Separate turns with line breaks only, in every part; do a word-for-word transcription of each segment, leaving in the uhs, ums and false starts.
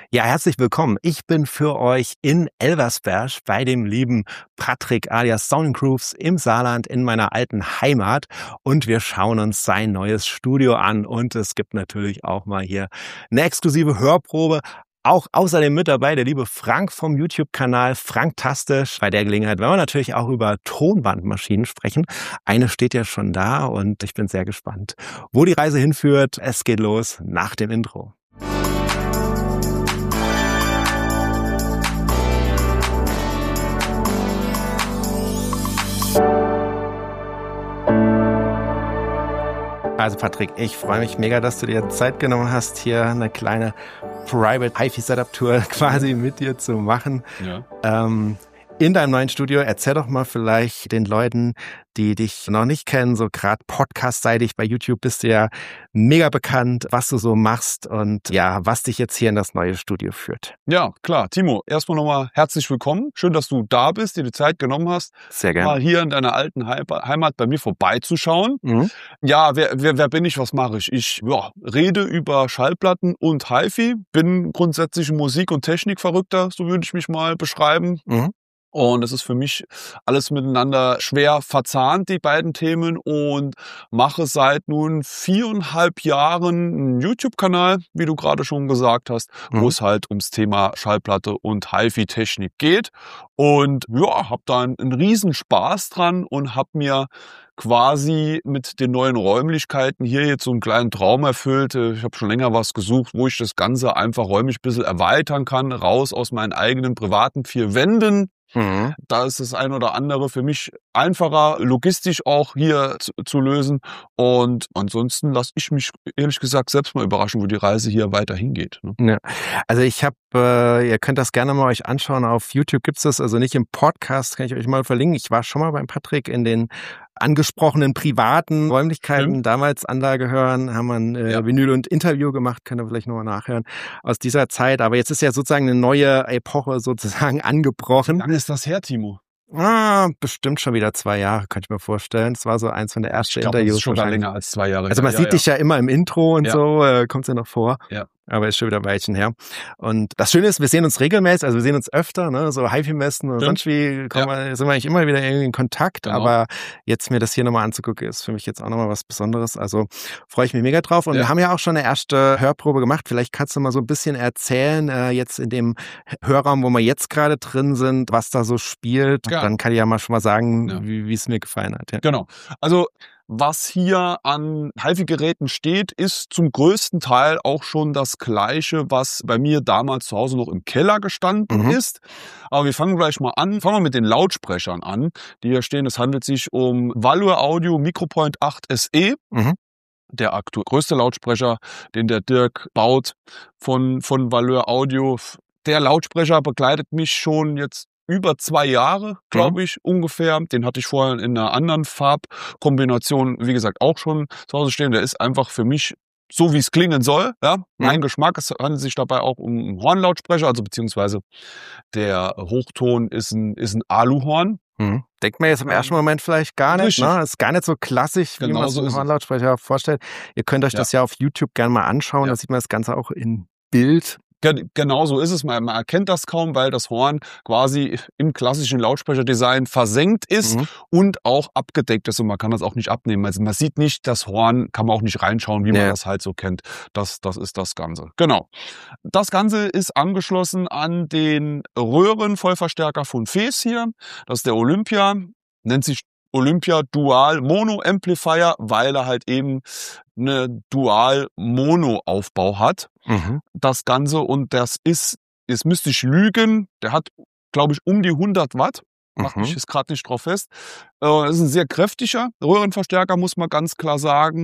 Ja, herzlich willkommen. Ich bin für euch in Elversberg bei dem lieben Patrick alias Sound Grooves im Saarland in meiner alten Heimat und wir schauen uns sein neues Studio an und es gibt natürlich auch mal hier eine exklusive Hörprobe. Auch außerdem mit dabei der liebe Frank vom YouTube-Kanal Franktastisch. Bei der Gelegenheit werden wir natürlich auch über Tonbandmaschinen sprechen. Eine steht ja schon da und ich bin sehr gespannt, wo die Reise hinführt. Es geht los nach dem Intro. Also Patrick, ich freue mich mega, dass du dir Zeit genommen hast, hier eine kleine Private Hi-Fi-Setup-Tour quasi mit dir zu machen.
Ja.
Ähm, in deinem neuen Studio, erzähl doch mal vielleicht den Leuten, die dich noch nicht kennen, so gerade podcastseitig bei YouTube bist du ja mega bekannt, was du so machst und ja, was dich jetzt hier in das neue Studio führt.
Ja, klar. Timo, erstmal nochmal herzlich willkommen. Schön, dass du da bist, dir die Zeit genommen hast,
Sehr gerne.
mal hier in deiner alten Heimat bei mir vorbeizuschauen.
Mhm.
Ja, wer, wer, wer bin ich, was mache ich? Ich ja, rede über Schallplatten und Hi-Fi, bin grundsätzlich ein Musik- und Technikverrückter, so würde ich mich mal beschreiben.
Mhm.
Und es ist für mich alles miteinander schwer verzahnt, die beiden Themen, und mache seit nun viereinhalb Jahren einen YouTube-Kanal, wie du gerade schon gesagt hast,
Mhm.
wo es halt ums Thema Schallplatte und Hi-Fi-Technik geht. Und ja, habe da einen, einen riesen Spaß dran und habe mir quasi mit den neuen Räumlichkeiten hier jetzt so einen kleinen Traum erfüllt. Ich habe schon länger was gesucht, wo ich das Ganze einfach räumlich ein bisschen erweitern kann, raus aus meinen eigenen privaten vier Wänden.
Mhm.
Da ist das ein oder andere für mich einfacher, logistisch auch hier zu, zu lösen. Und ansonsten lasse ich mich ehrlich gesagt selbst mal überraschen, wo die Reise hier weiter hingeht. Ne?
Ja, also ich habe, äh, ihr könnt das gerne mal euch anschauen. Auf YouTube gibt's das, also nicht im Podcast, kann ich euch mal verlinken. Ich war schon mal beim Patrick in den angesprochenen privaten Räumlichkeiten,
Stimmt.
damals Anlage hören, haben wir ein äh,
Ja.
Vinyl und Interview gemacht, könnt ihr vielleicht nochmal nachhören, aus dieser Zeit. Aber jetzt ist ja sozusagen eine neue Epoche sozusagen angebrochen.
Wie lange ist das her, Timo?
Ah, bestimmt schon wieder zwei Jahre, könnte ich mir vorstellen. Es war so eins von der ersten
Ich glaube, das
Interviews.
ist schon gar
wahrscheinlich.
länger als zwei Jahre.
Also man
ja,
sieht
ja,
dich ja immer im Intro und
Ja.
so, äh, kommt's ja noch vor.
Ja.
Aber ist schon wieder ein Weilchen her. Und das Schöne ist, wir sehen uns regelmäßig, also wir sehen uns öfter, ne, so Hi-Fi-Messen und
Stimmt.
sonst wie kommen wir, sind wir eigentlich immer wieder irgendwie in Kontakt.
Genau.
Aber jetzt mir das hier nochmal anzugucken, ist für mich jetzt auch nochmal was Besonderes. Also freue ich mich mega drauf. Und
Ja.
wir haben ja auch schon eine erste Hörprobe gemacht. Vielleicht kannst du mal so ein bisschen erzählen, äh, jetzt in dem Hörraum, wo wir jetzt gerade drin sind, was da so spielt.
Gerne.
Dann kann ich ja mal schon mal sagen,
Ja.
wie wie es mir gefallen hat. Ja.
Genau. Also was hier an Hi-Fi-Geräten steht, ist zum größten Teil auch schon das Gleiche, was bei mir damals zu Hause noch im Keller gestanden
Mhm.
ist. Aber wir fangen gleich mal an. Fangen wir mit den Lautsprechern an, die hier stehen. Es handelt sich um Value Audio Micropoint acht S E.
Mhm.
Der aktuell größte Lautsprecher, den der Dirk baut von, von Value Audio. Der Lautsprecher begleitet mich schon jetzt über zwei Jahre, glaube ich, ungefähr. Den hatte ich vorher in einer anderen Farbkombination, wie gesagt, auch schon zu Hause stehen. Der ist einfach für mich so, wie es klingen soll. Ja? Mein
Mhm.
Geschmack. Es handelt sich dabei auch um einen Hornlautsprecher, also beziehungsweise der Hochton ist ein, ist ein Aluhorn.
Mhm. Denkt man jetzt im ersten Moment vielleicht gar nicht,
Richtig.
ne? Ist gar nicht so klassisch, wie
Genau
man
so
sich
ist
einen
es.
Hornlautsprecher vorstellt. Ihr könnt euch
Ja.
das ja auf YouTube gerne mal anschauen,
Ja.
da sieht man das Ganze auch in Bild.
Gen- Genau so ist es. Man, man erkennt das kaum, weil das Horn quasi im klassischen Lautsprecherdesign versenkt ist
Mhm.
und auch abgedeckt ist und man kann das auch nicht abnehmen. Also man sieht nicht das Horn, kann man auch nicht reinschauen, wie man
Ja.
das halt so kennt. Das, das ist das Ganze. Genau. Das Ganze ist angeschlossen an den Röhrenvollverstärker von Fes hier. Das ist der Olympia, nennt sich Olympia Dual Mono Amplifier, weil er halt eben eine Dual Mono Aufbau hat.
Mhm.
Das Ganze, und das ist, jetzt müsste ich lügen, der hat, glaube ich, um die hundert Watt. Mach mich
Mhm.
jetzt gerade nicht drauf fest. Äh, Das ist ein sehr kräftiger Röhrenverstärker, muss man ganz klar sagen.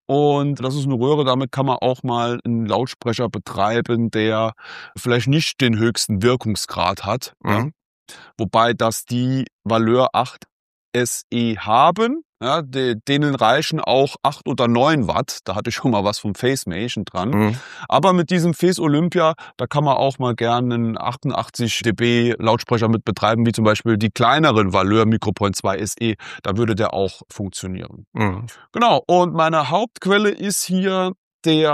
Und das ist eine Röhre, damit kann man auch mal einen Lautsprecher betreiben, der vielleicht nicht den höchsten Wirkungsgrad hat. Ja.
Mhm.
Wobei das die Valeur acht S E haben. Ja, de, denen reichen auch acht oder neun Watt. Da hatte ich schon mal was vom Facemation dran.
Mhm.
Aber mit diesem Face Olympia, da kann man auch mal gerne einen achtundachtzig dB Lautsprecher mit betreiben, wie zum Beispiel die kleineren Valeur Micropoint zwei S E. Da würde der auch funktionieren.
Mhm.
Genau. Und meine Hauptquelle ist hier der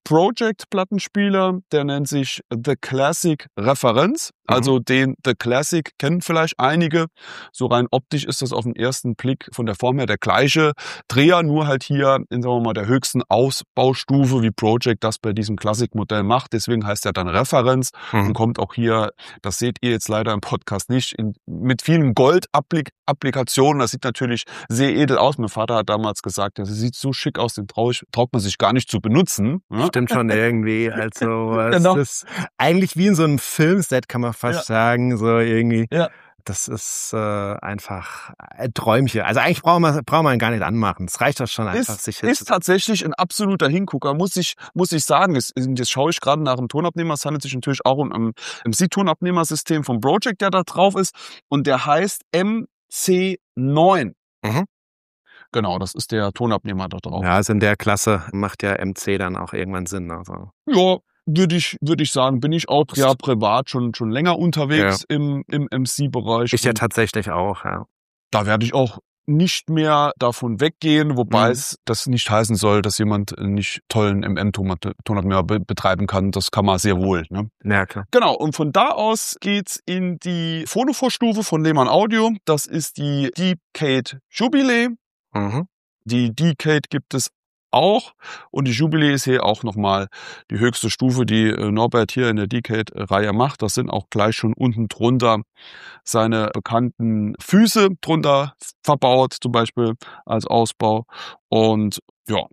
Project-Plattenspieler, der nennt sich The Classic Referenz. Also mhm. den The Classic kennen vielleicht einige. So rein optisch ist das auf den ersten Blick von der Form her der gleiche Dreher, nur halt hier in, sagen wir mal, der höchsten Ausbaustufe, wie Project das bei diesem Classic-Modell macht. Deswegen heißt er dann Referenz mhm. und kommt auch hier, das seht ihr jetzt leider im Podcast nicht, in, mit vielen Gold-Applikationen. Das sieht natürlich sehr edel aus. Mein Vater hat damals gesagt, das sieht so schick aus, den traue ich, traut man sich gar nicht zu benutzen.
Ja? Stimmt schon irgendwie. Also es
genau.
ist eigentlich wie in so einem Filmset, kann man fast ja. sagen, so irgendwie.
Ja.
Das ist äh, einfach ein Träumchen. Also eigentlich braucht man, braucht man gar nicht anmachen. Es reicht doch schon einfach,
ist,
sich
jetzt... Ist tatsächlich ein absoluter Hingucker, muss ich, muss ich sagen. Jetzt, jetzt schaue ich gerade nach dem Tonabnehmer. Es handelt sich natürlich auch um ein M C-Tonabnehmersystem von Project, der da drauf ist. Und der heißt M C neun. Mhm. Genau, das ist der Tonabnehmer da drauf.
Ja, also in der Klasse macht ja M C dann auch irgendwann Sinn. Also.
Ja, würde ich, würde ich sagen, bin ich auch ja privat schon, schon länger unterwegs ja. im, im M C-Bereich.
Ich ja tatsächlich auch, ja.
Da werde ich auch nicht mehr davon weggehen, wobei mhm. es das nicht heißen soll, dass jemand nicht tollen M M-Tonabnehmer be- betreiben kann. Das kann man sehr wohl. Ne?
Ja, klar.
Genau, und von da aus geht's in die Phonovorstufe von Lehmann Audio. Das ist die Decade Jubilee.
Mhm.
Die Decade gibt es auch und die Jubilee ist hier auch nochmal die höchste Stufe, die Norbert hier in der Decade-Reihe macht. Das sind auch gleich schon unten drunter seine bekannten Füße drunter verbaut, zum Beispiel als Ausbau. Und ja,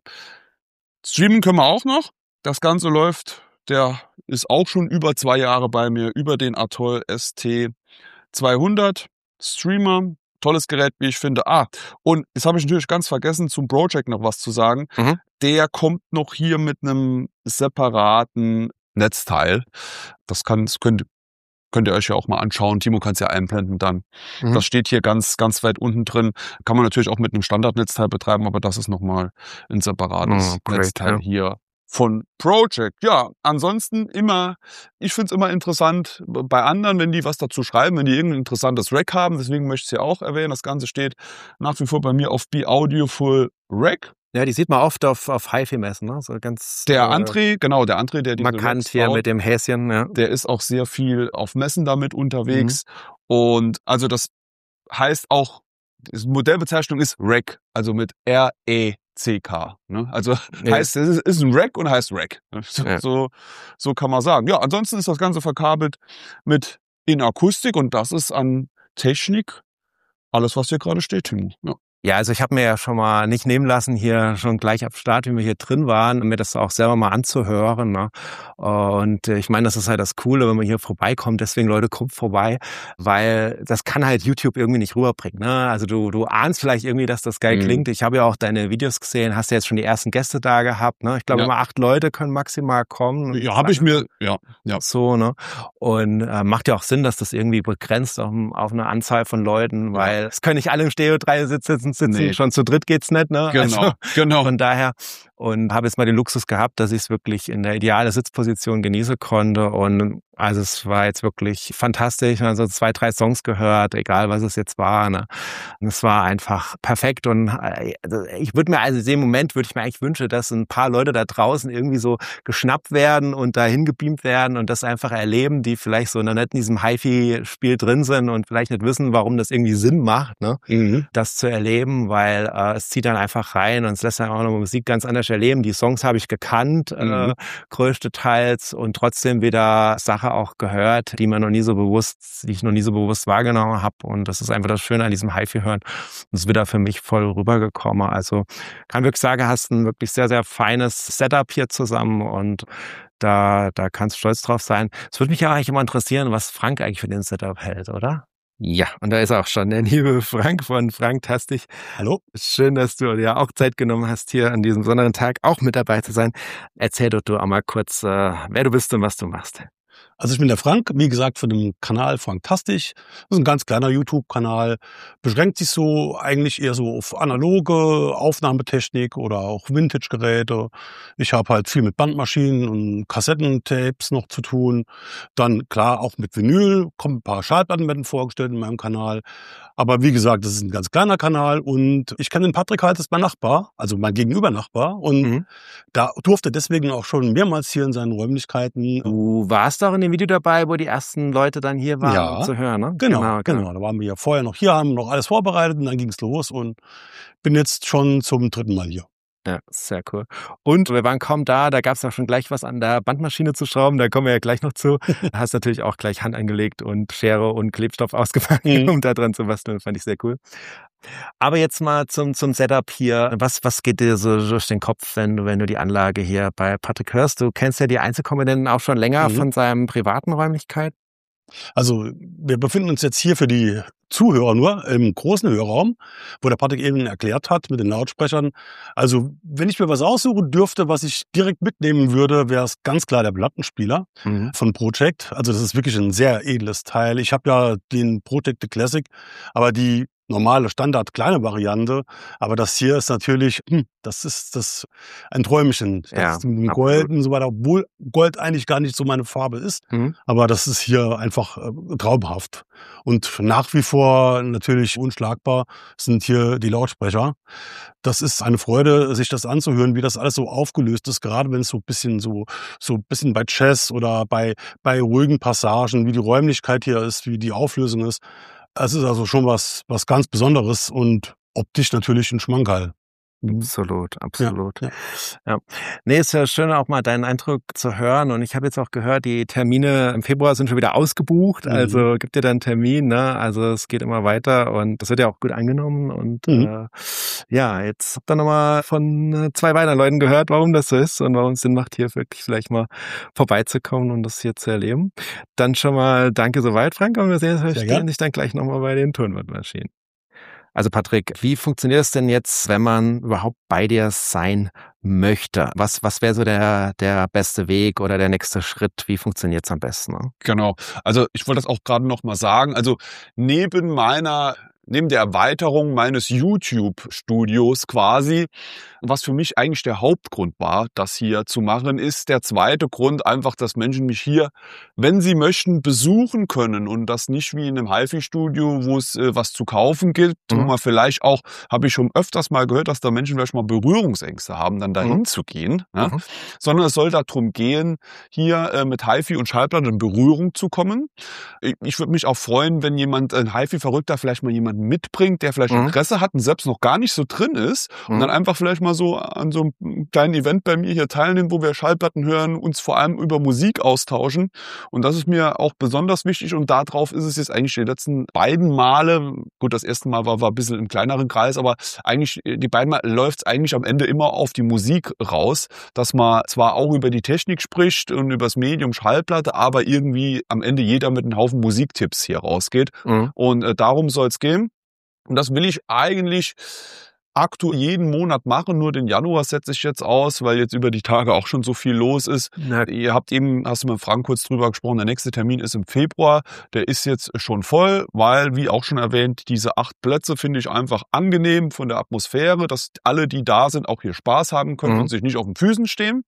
streamen können wir auch noch. Das Ganze läuft, der ist auch schon über zwei Jahre bei mir, über den Atoll S T zweihundert Streamer. Tolles Gerät, wie ich finde. Ah, und jetzt habe ich natürlich ganz vergessen, zum Project noch was zu sagen. Mhm. Der kommt noch hier mit einem separaten Netzteil. Das, kann, das könnt, könnt ihr euch ja auch mal anschauen. Timo kann es ja einblenden dann. Mhm. Das steht hier ganz, ganz weit unten drin. Kann man natürlich auch mit einem Standardnetzteil betreiben, aber das ist nochmal ein separates oh, great, Netzteil ja. hier von Project. Ja, ansonsten immer, ich finde es immer interessant bei anderen, wenn die was dazu schreiben, wenn die irgendein interessantes Rack haben. Deswegen möchte ich es ja auch erwähnen. Das Ganze steht nach wie vor bei mir auf Be Audiophul Rack.
Ja, die sieht man oft auf, auf Hi-Fi-Messen, ne? So ganz.
Der äh, André, genau, der André, der diese
markant hier baut, mit dem Häschen, ja.
Der ist auch sehr viel auf Messen damit unterwegs. Mhm. Und also das heißt auch, die Modellbezeichnung ist Rack, also mit R E C K. Ne? Also ja. heißt, es ist, ist ein Rack und heißt Rack. So, ja. so, so kann man sagen. Ja, ansonsten ist das Ganze verkabelt mit in Akustik und das ist an Technik alles, was hier gerade steht, Timo. Ja.
Ja, also ich habe mir ja schon mal nicht nehmen lassen, hier schon gleich ab Start, wie wir hier drin waren, mir das auch selber mal anzuhören. Ne? Und ich meine, das ist halt das Coole, wenn man hier vorbeikommt. Deswegen, Leute, kommt vorbei, weil das kann halt YouTube irgendwie nicht rüberbringen. Ne? Also du du ahnst vielleicht irgendwie, dass das geil mhm. klingt. Ich habe ja auch deine Videos gesehen, hast ja jetzt schon die ersten Gäste da gehabt. Ne? Ich glaube, ja. immer acht Leute können maximal kommen.
Ja, habe ich mir, ja. ja.
So, ne? Und äh, macht ja auch Sinn, dass das irgendwie begrenzt auf, auf eine Anzahl von Leuten, weil es können nicht alle im Stereo drei sitzen. Sitzen. Nee. Schon zu dritt geht's nicht, ne?
Genau,
also,
genau.
Von daher, und habe jetzt mal den Luxus gehabt, dass ich es wirklich in der idealen Sitzposition genießen konnte und also es war jetzt wirklich fantastisch, also zwei, drei Songs gehört, egal was es jetzt war, ne? Und es war einfach perfekt und ich würde mir, also in dem Moment würde ich mir eigentlich wünschen, dass ein paar Leute da draußen irgendwie so geschnappt werden und dahin gebeamt werden und das einfach erleben, die vielleicht so noch nicht in diesem Hi-Fi-Spiel drin sind und vielleicht nicht wissen, warum das irgendwie Sinn macht, ne? Mhm. Das zu erleben, weil äh, es zieht dann einfach rein und es lässt dann auch noch Musik ganz anders erleben. Die Songs habe ich gekannt, mhm. äh, größtenteils und trotzdem wieder Sache auch gehört, die man noch nie so bewusst, die ich noch nie so bewusst wahrgenommen habe. Und das ist einfach das Schöne an diesem Hi-Fi-Hören. Und es ist wieder für mich voll rübergekommen. Also kann wirklich sagen, hast ein wirklich sehr, sehr feines Setup hier zusammen und da, da kannst du stolz drauf sein. Es würde mich ja eigentlich immer interessieren, was Frank eigentlich für den Setup hält, oder? Ja, und da ist auch schon der liebe Frank von Franktastic.
Hallo.
Schön, dass du dir auch Zeit genommen hast, hier an diesem besonderen Tag auch mit dabei zu sein. Erzähl doch du auch mal kurz, äh, wer du bist und was du machst.
Also ich bin der Frank, wie gesagt, von dem Kanal Franktastisch. Das ist ein ganz kleiner YouTube-Kanal, beschränkt sich so eigentlich eher so auf analoge Aufnahmetechnik oder auch Vintage-Geräte. Ich habe halt viel mit Bandmaschinen und Kassettentapes noch zu tun. Dann klar auch mit Vinyl, kommen ein paar Schallplatten werden vorgestellt in meinem Kanal. Aber wie gesagt, das ist ein ganz kleiner Kanal und ich kenne den Patrick halt, das ist mein Nachbar, also mein Gegenüber-Nachbar. Und mhm. da durfte deswegen auch schon mehrmals hier in seinen Räumlichkeiten.
Du warst doch in dem Video dabei, wo die ersten Leute dann hier waren,
ja,
um zu hören, ne?
Genau, genau, genau. Da waren wir ja vorher noch hier, haben noch alles vorbereitet und dann ging es los und bin jetzt schon zum dritten Mal hier.
Ja, sehr cool. Und wir waren kaum da, da gab es auch schon gleich was an der Bandmaschine zu schrauben, da kommen wir ja gleich noch zu. Da hast natürlich auch gleich Hand angelegt und Schere und Klebstoff ausgepackt, mhm. um da dran zu basteln, fand ich sehr cool. Aber jetzt mal zum, zum Setup hier. Was, was geht dir so durch den Kopf, wenn du, wenn du die Anlage hier bei Patrick hörst? Du kennst ja die Einzelkomponenten auch schon länger mhm. von seinem privaten Räumlichkeit.
Also wir befinden uns jetzt hier für die Zuhörer nur im großen Hörraum, wo der Patrick eben erklärt hat mit den Lautsprechern. Also wenn ich mir was aussuchen dürfte, was ich direkt mitnehmen würde, wäre es ganz klar der Plattenspieler mhm. von Project. Also das ist wirklich ein sehr edles Teil. Ich habe ja den Project Classic, aber die normale Standard kleine Variante, aber das hier ist natürlich, das ist das ein Träumchen. Das
ja,
ist mit Gold und so weiter, obwohl Gold eigentlich gar nicht so meine Farbe ist, mhm. aber das ist hier einfach äh, traumhaft. Und nach wie vor natürlich unschlagbar sind hier die Lautsprecher. Das ist eine Freude, sich das anzuhören, wie das alles so aufgelöst ist, gerade wenn es so ein bisschen so so ein bisschen bei Jazz oder bei bei ruhigen Passagen, wie die Räumlichkeit hier ist, wie die Auflösung ist. Es ist also schon was, was ganz Besonderes und optisch natürlich ein Schmankerl.
Absolut, absolut.
Ja,
ja. ja. Nee, ist ja schön, auch mal deinen Eindruck zu hören. Und ich habe jetzt auch gehört, die Termine im Februar sind schon wieder ausgebucht. Mhm. Also gibt dir dann einen Termin, ne? Also es geht immer weiter und das wird ja auch gut angenommen. Und mhm. äh, ja, jetzt habt ihr nochmal von zwei weiteren Leuten gehört, warum das so ist und warum es Sinn macht, hier wirklich vielleicht mal vorbeizukommen und das hier zu erleben. Dann schon mal danke soweit, Frank. Und wir sehen uns dann gleich nochmal bei den Tonbandmaschinen. Also Patrick, wie funktioniert es denn jetzt, wenn man überhaupt bei dir sein möchte? Was, was wäre so der, der beste Weg oder der nächste Schritt? Wie funktioniert es am besten? Ne?
Genau. Also ich wollte das auch gerade noch mal sagen. Also neben meiner Neben der Erweiterung meines YouTube-Studios quasi, was für mich eigentlich der Hauptgrund war, das hier zu machen, ist der zweite Grund einfach, dass Menschen mich hier, wenn sie möchten, besuchen können und das nicht wie in einem HiFi-Studio, wo es äh, was zu kaufen gibt, mhm. wo man vielleicht auch, habe ich schon öfters mal gehört, dass da Menschen vielleicht mal Berührungsängste haben, dann dahin mhm. zu gehen, ne? mhm. sondern es soll darum gehen, hier äh, mit HiFi und Schallplatte in Berührung zu kommen. Ich, ich würde mich auch freuen, wenn jemand, ein HiFi-Verrückter, vielleicht mal jemanden mitbringt, der vielleicht mhm. Interesse hat und selbst noch gar nicht so drin ist mhm. und dann einfach vielleicht mal so an so einem kleinen Event bei mir hier teilnehmen, wo wir Schallplatten hören, uns vor allem über Musik austauschen. Und das ist mir auch besonders wichtig und darauf ist es jetzt eigentlich die letzten beiden Male, gut, das erste Mal war, war ein bisschen im kleineren Kreis, aber eigentlich die beiden Mal läuft es eigentlich am Ende immer auf die Musik raus, dass man zwar auch über die Technik spricht und über das Medium Schallplatte, aber irgendwie am Ende jeder mit einem Haufen Musiktipps hier rausgeht. Mhm. Und äh, darum soll es gehen. Und das will ich eigentlich aktuell jeden Monat machen, nur den Januar setze ich jetzt aus, weil jetzt über die Tage auch schon so viel los ist. Ja. Ihr habt eben, hast du mit Frank kurz drüber gesprochen, der nächste Termin ist im Februar, der ist jetzt schon voll, weil, wie auch schon erwähnt, diese acht Plätze finde ich einfach angenehm von der Atmosphäre, dass alle, die da sind, auch hier Spaß haben können mhm. und sich nicht auf den Füßen stehen.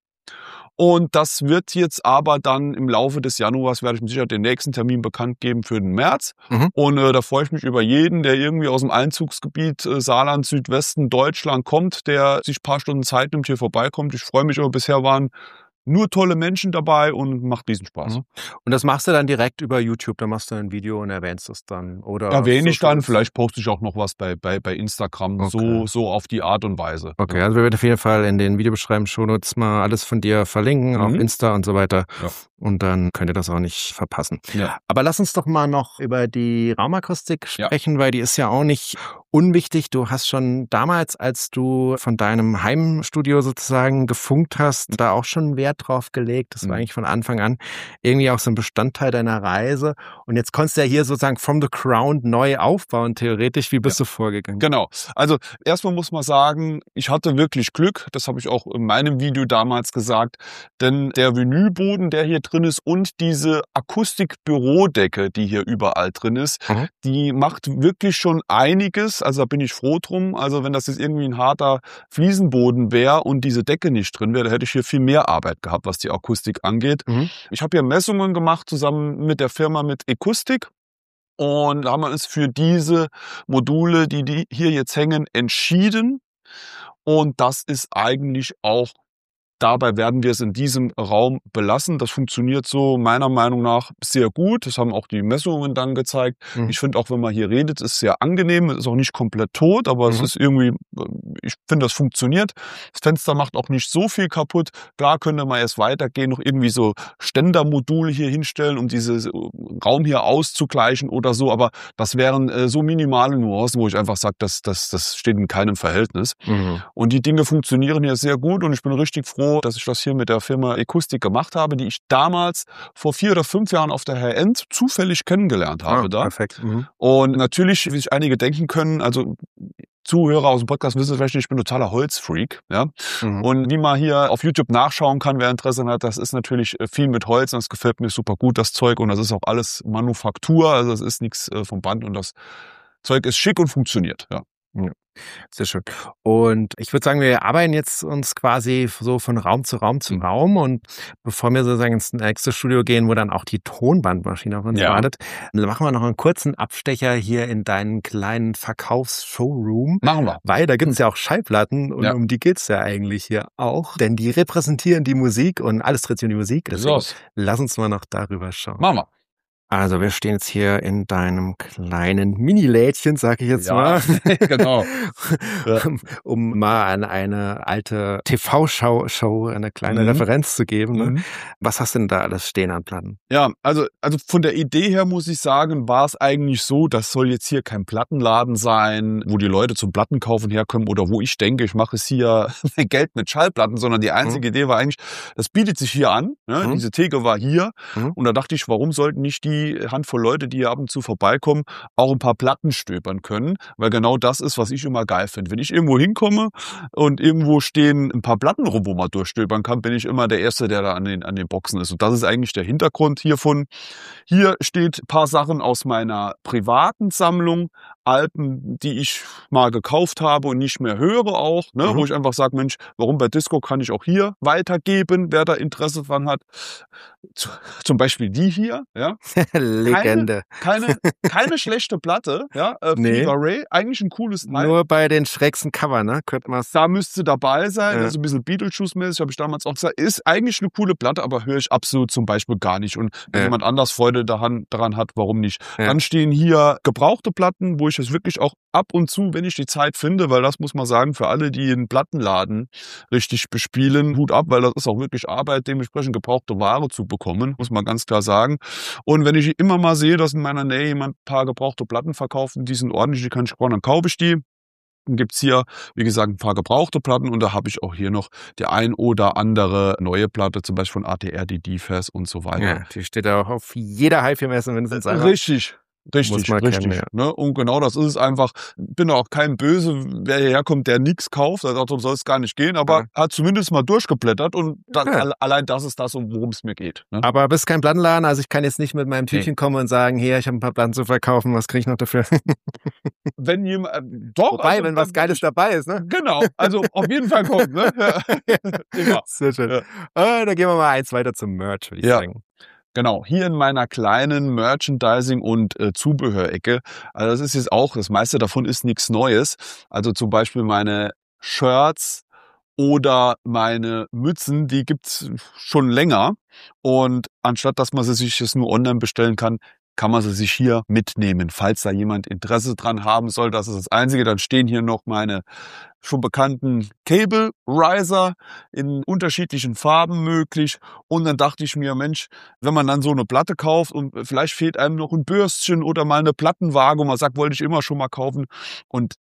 Und das wird jetzt aber dann im Laufe des Januars, werde ich mir sicher den nächsten Termin bekannt geben für den März. Mhm. Und äh, da freue ich mich über jeden, der irgendwie aus dem Einzugsgebiet äh, Saarland, Südwesten, Deutschland kommt, der sich ein paar Stunden Zeit nimmt, hier vorbeikommt. Ich freue mich, aber bisher waren nur tolle Menschen dabei und macht riesen Spaß.
Mhm. Und das machst du dann direkt über YouTube, da machst du ein Video und erwähnst es dann, oder?
Erwähne ich dann, vielleicht poste ich auch noch was bei, bei, bei Instagram, okay. so, so auf die Art und Weise.
Okay, ja. Also wir werden auf jeden Fall in den Videobeschreibungen Shownotes mal alles von dir verlinken, mhm. auf Insta und so weiter. Ja. Und dann könnt ihr das auch nicht verpassen. Ja. Aber lass uns doch mal noch über die Raumakustik sprechen, ja. weil die ist ja auch nicht unwichtig, du hast schon damals, als du von deinem Heimstudio sozusagen gefunkt hast, da auch schon Wert drauf gelegt. Das war eigentlich von Anfang an irgendwie auch so ein Bestandteil deiner Reise. Und jetzt konntest du ja hier sozusagen from the ground neu aufbauen, theoretisch. Wie bist ja. du vorgegangen?
Genau. Also erstmal muss man sagen, ich hatte wirklich Glück. Das habe ich auch in meinem Video damals gesagt. Denn der Vinylboden, der hier drin ist und diese Akustik-Bürodecke, die hier überall drin ist, mhm. die macht wirklich schon einiges. Also da bin ich froh drum. Also wenn das jetzt irgendwie ein harter Fliesenboden wäre und diese Decke nicht drin wäre, dann hätte ich hier viel mehr Arbeit gehabt, was die Akustik angeht. Mhm. Ich habe hier Messungen gemacht zusammen mit der Firma mit Akustik. Und da haben wir uns für diese Module, die, die hier jetzt hängen, entschieden. Und das ist eigentlich auch, dabei werden wir es in diesem Raum belassen. Das funktioniert so meiner Meinung nach sehr gut. Das haben auch die Messungen dann gezeigt. Mhm. Ich finde auch, wenn man hier redet, ist es sehr angenehm. Es ist auch nicht komplett tot, aber mhm. es ist irgendwie, ich finde, das funktioniert. Das Fenster macht auch nicht so viel kaputt. Klar könnte man erst weitergehen, noch irgendwie so Ständermodule hier hinstellen, um diesen Raum hier auszugleichen oder so. Aber das wären äh, so minimale Nuancen, wo ich einfach sage, das, das, das steht in keinem Verhältnis. Mhm. Und die Dinge funktionieren hier sehr gut und ich bin richtig froh, dass ich das hier mit der Firma Akustik gemacht habe, die ich damals vor vier oder fünf Jahren auf der High-End zufällig kennengelernt habe. Ah, da. Perfekt. Mhm. Und natürlich, wie sich einige denken können, also Zuhörer aus dem Podcast wissen vielleicht nicht, ich bin totaler Holzfreak. Ja? Mhm. Und wie man hier auf YouTube nachschauen kann, wer Interesse hat, das ist natürlich viel mit Holz und das gefällt mir super gut, das Zeug. Und das ist auch alles Manufaktur, also es ist nichts vom Band und das Zeug ist schick und funktioniert. Ja.
Ja. Sehr schön. Und ich würde sagen, wir arbeiten jetzt uns quasi so von Raum zu Raum zu Raum. Und bevor wir sozusagen ins nächste Studio gehen, wo dann auch die Tonbandmaschine auf uns ja. wartet, dann machen wir noch einen kurzen Abstecher hier in deinen kleinen Verkaufsshowroom.
Machen wir.
Weil da gibt es ja auch Schallplatten und ja. um die geht's ja eigentlich hier auch. Denn die repräsentieren die Musik und alles dreht sich um die Musik. Deswegen lass uns mal noch darüber schauen.
Machen wir.
Also wir stehen jetzt hier in deinem kleinen Mini-Lädchen, sag ich jetzt ja, mal.
Genau.
Ja. Um mal an eine alte T V-Show Show eine kleine mhm. Referenz zu geben. Ne? Mhm. Was hast du denn da alles stehen an Platten?
Ja, also, also von der Idee her muss ich sagen, war es eigentlich so, das soll jetzt hier kein Plattenladen sein, wo die Leute zum Plattenkaufen herkommen oder wo ich denke, ich mache es hier Geld mit Schallplatten, sondern die einzige mhm. Idee war eigentlich, das bietet sich hier an. Ne? Mhm. Diese Theke war hier mhm. und da dachte ich, warum sollten nicht die Handvoll Leute, die hier ab und zu vorbeikommen, auch ein paar Platten stöbern können, weil genau das ist, was ich immer geil finde. Wenn ich irgendwo hinkomme und irgendwo stehen ein paar Platten rum, wo man durchstöbern kann, bin ich immer der Erste, der da an den, an den Boxen ist. Und das ist eigentlich der Hintergrund hiervon. Hier steht ein paar Sachen aus meiner privaten Sammlung, Alben, die ich mal gekauft habe und nicht mehr höre auch, ne, mhm. wo ich einfach sage, Mensch, warum bei Disco kann ich auch hier weitergeben, wer da Interesse dran hat. Zum Beispiel die hier, ja.
Legende.
Keine, keine, keine schlechte Platte, ja. Äh,
nee.
Fever Ray, eigentlich ein cooles Teil.
Nur bei den schrägsten Cover, ne? Könnte man
da müsste dabei sein, ja. Also ein bisschen Beetlejuice-mäßig, habe ich damals auch gesagt, ist eigentlich eine coole Platte, aber höre ich absolut zum Beispiel gar nicht. Und wenn ja. jemand anders Freude daran, daran hat, warum nicht? Ja. Dann stehen hier gebrauchte Platten, wo ich es wirklich auch ab und zu, wenn ich die Zeit finde, weil das muss man sagen, für alle, die einen Plattenladen richtig bespielen, Hut ab, weil das ist auch wirklich Arbeit, dementsprechend gebrauchte Ware zu bekommen, muss man ganz klar sagen. Und wenn ich immer mal sehe, dass in meiner Nähe jemand ein paar gebrauchte Platten verkauft, die sind ordentlich, die kann ich brauchen, dann kaufe ich die. Dann gibt's hier, wie gesagt, ein paar gebrauchte Platten und da habe ich auch hier noch die ein oder andere neue Platte, zum Beispiel von A T R, die D-Fest und so weiter.
Ja, die steht auch auf jeder Hi-Fi-Messe mindestens einmal.
Richtig. Richtig, richtig. Kennen, ja. Ne? Und genau das ist es einfach. Bin auch kein Böse, wer hierher kommt, der nichts kauft. Darum soll es gar nicht gehen. Aber ja. hat zumindest mal durchgeblättert und das, ja. allein das ist das, worum es mir geht. Ne?
Aber bist kein Plattenladen, also ich kann jetzt nicht mit meinem Tütchen nee. kommen und sagen, hier, ich habe ein paar Platten zu verkaufen, was kriege ich noch dafür?
Wenn jemand, äh, doch.
Wobei, also, wenn was Geiles dabei ist, ne?
Genau, also auf jeden Fall kommt, ne?
Ja. Sehr schön. Ja. Äh, dann gehen wir mal eins weiter zum Merch, würde ich
ja.
sagen.
Genau, hier in meiner kleinen Merchandising- und äh, Zubehörecke. Also das ist jetzt auch, das meiste davon ist nichts Neues. Also zum Beispiel meine Shirts oder meine Mützen, die gibt's schon länger. Und anstatt dass man sie sich jetzt nur online bestellen kann, kann man sie sich hier mitnehmen, falls da jemand Interesse dran haben soll. Das ist das Einzige. Dann stehen hier noch meine schon bekannten Cable Riser in unterschiedlichen Farben möglich. Und dann dachte ich mir, Mensch, wenn man dann so eine Platte kauft und vielleicht fehlt einem noch ein Bürstchen oder mal eine Plattenwaage und man sagt, wollte ich immer schon mal kaufen. Und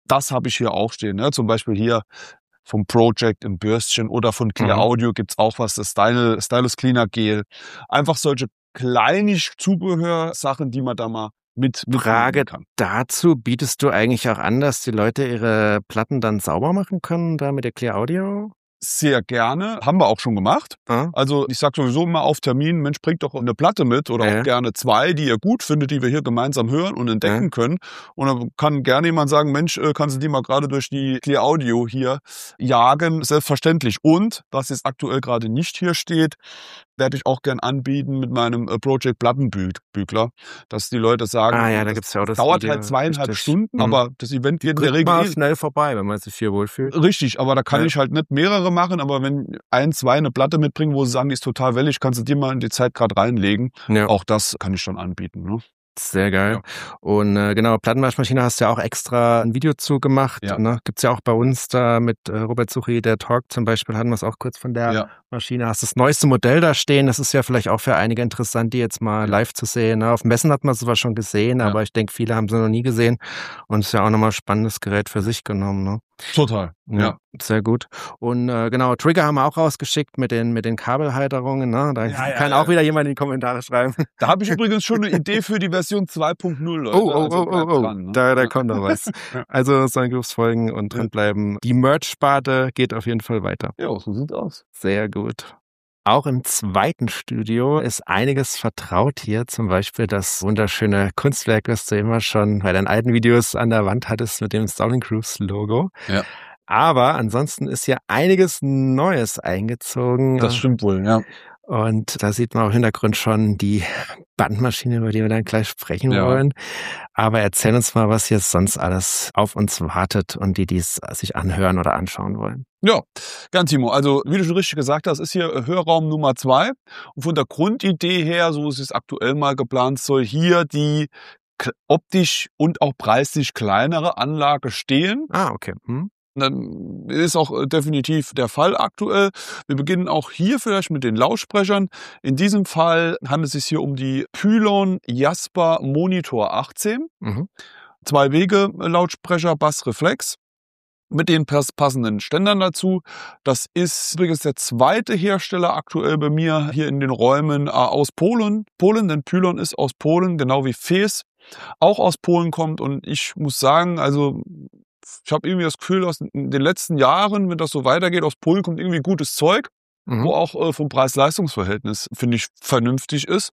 das habe ich hier auch stehen. Ne? Zum Beispiel hier vom Project im Bürstchen oder von Clear
Mhm.
Audio gibt's auch was, das Style, Stylus Cleaner Gel. Einfach solche kleinisch Zubehörsachen, die man da mal mit
Frage
mitnehmen kann.
dazu, bietest du eigentlich auch an, dass die Leute ihre Platten dann sauber machen können, da mit der Clear Audio?
Sehr gerne. Haben wir auch schon gemacht.
Ah,
Also ich sage sowieso immer auf Termin, Mensch, bringt doch eine Platte mit oder
Ja.
auch gerne zwei, die ihr gut findet, die wir hier gemeinsam hören und entdecken
Ja.
können. Und dann kann gerne jemand sagen, Mensch, äh, kannst du die mal gerade durch die Clear Audio hier jagen? Selbstverständlich. Und, was jetzt aktuell gerade nicht hier steht, werde ich auch gern anbieten mit meinem äh, Project Plattenbügler, dass die Leute sagen,
ah ja, da
das
gibt's ja auch das
dauert
Video.
halt zweieinhalb
Richtig.
Stunden,
Mhm.
aber das Event geht in der
Bringt
Regel
mal
eh
schnell vorbei, wenn man sich hier wohlfühlt.
richtig, aber da kann
Ja.
ich halt nicht mehrere machen, aber wenn ein, zwei eine Platte mitbringen, wo sie sagen, die ist total wellig, kannst du dir mal in die Zeit gerade reinlegen.
Ja.
Auch das kann ich dann anbieten. Ne?
Sehr geil.
Ja.
Und äh, genau, Plattenwaschmaschine hast du ja auch extra ein Video zu gemacht.
Ja.
Ne? Gibt's ja auch bei uns da mit äh, Robert Suchi, der Talk zum Beispiel, hatten wir es auch kurz von der
Ja.
Maschine. Hast das neueste Modell da stehen. Das ist ja vielleicht auch für einige interessant, die jetzt mal
Ja.
live zu sehen. Ne? Auf Messen hat man es zwar schon gesehen,
Ja.
aber ich denke, viele haben sie noch nie gesehen. Und es ist ja auch nochmal ein spannendes Gerät für sich genommen. Ne?
Total.
Ja,
Ja.
sehr gut. Und äh, genau, Trigger haben wir auch rausgeschickt mit den mit den Kabelhalterungen. Ne? Da
Ja, ja,
kann
ja.
auch wieder jemand in die Kommentare schreiben.
Da habe ich übrigens schon eine Idee für die Version zwei Punkt null. Leute.
Oh, oh,
Also
oh,
bleibt
oh, oh.
dran, ne?
Da, da
Ja.
kommt noch was.
Ja.
Also Soundgrooves folgen und
Ja.
dranbleiben. Die Merch-Sparte geht auf jeden Fall weiter.
Ja, so sieht's aus.
Sehr gut. Auch im zweiten Studio ist einiges vertraut hier. Zum Beispiel das wunderschöne Kunstwerk, das du immer schon bei deinen alten Videos an der Wand hattest mit dem Soundgrooves-Logo.
Ja.
Aber ansonsten ist hier einiges Neues eingezogen.
Das stimmt wohl, ja.
Und da sieht man auch im Hintergrund schon die Bandmaschine, über die wir dann gleich sprechen
Ja.
wollen. Aber erzähl uns mal, was hier sonst alles auf uns wartet und die, die es sich anhören oder anschauen wollen.
Ja, ganz Timo. Also, wie du schon richtig gesagt hast, ist hier Hörraum Nummer zwei. Und von der Grundidee her, so ist es aktuell mal geplant, soll hier die k- optisch und auch preislich kleinere Anlage stehen.
Ah, okay. Hm?
Dann ist auch äh, definitiv der Fall aktuell. Wir beginnen auch hier vielleicht mit den Lautsprechern. In diesem Fall handelt es sich hier um die Pylon Jasper Monitor achtzehn.
Mhm.
Zwei Wege Lautsprecher, Bassreflex mit den pass- passenden Ständern dazu. Das ist übrigens der zweite Hersteller aktuell bei mir hier in den Räumen äh, aus Polen. Polen, denn Pylon ist aus Polen, genau wie Fes auch aus Polen kommt. Und ich muss sagen, also ich habe irgendwie das Gefühl, aus den letzten Jahren, wenn das so weitergeht, aus Polen kommt irgendwie gutes Zeug,
Mhm.
wo auch äh, vom Preis-Leistungs-Verhältnis, finde ich, vernünftig ist.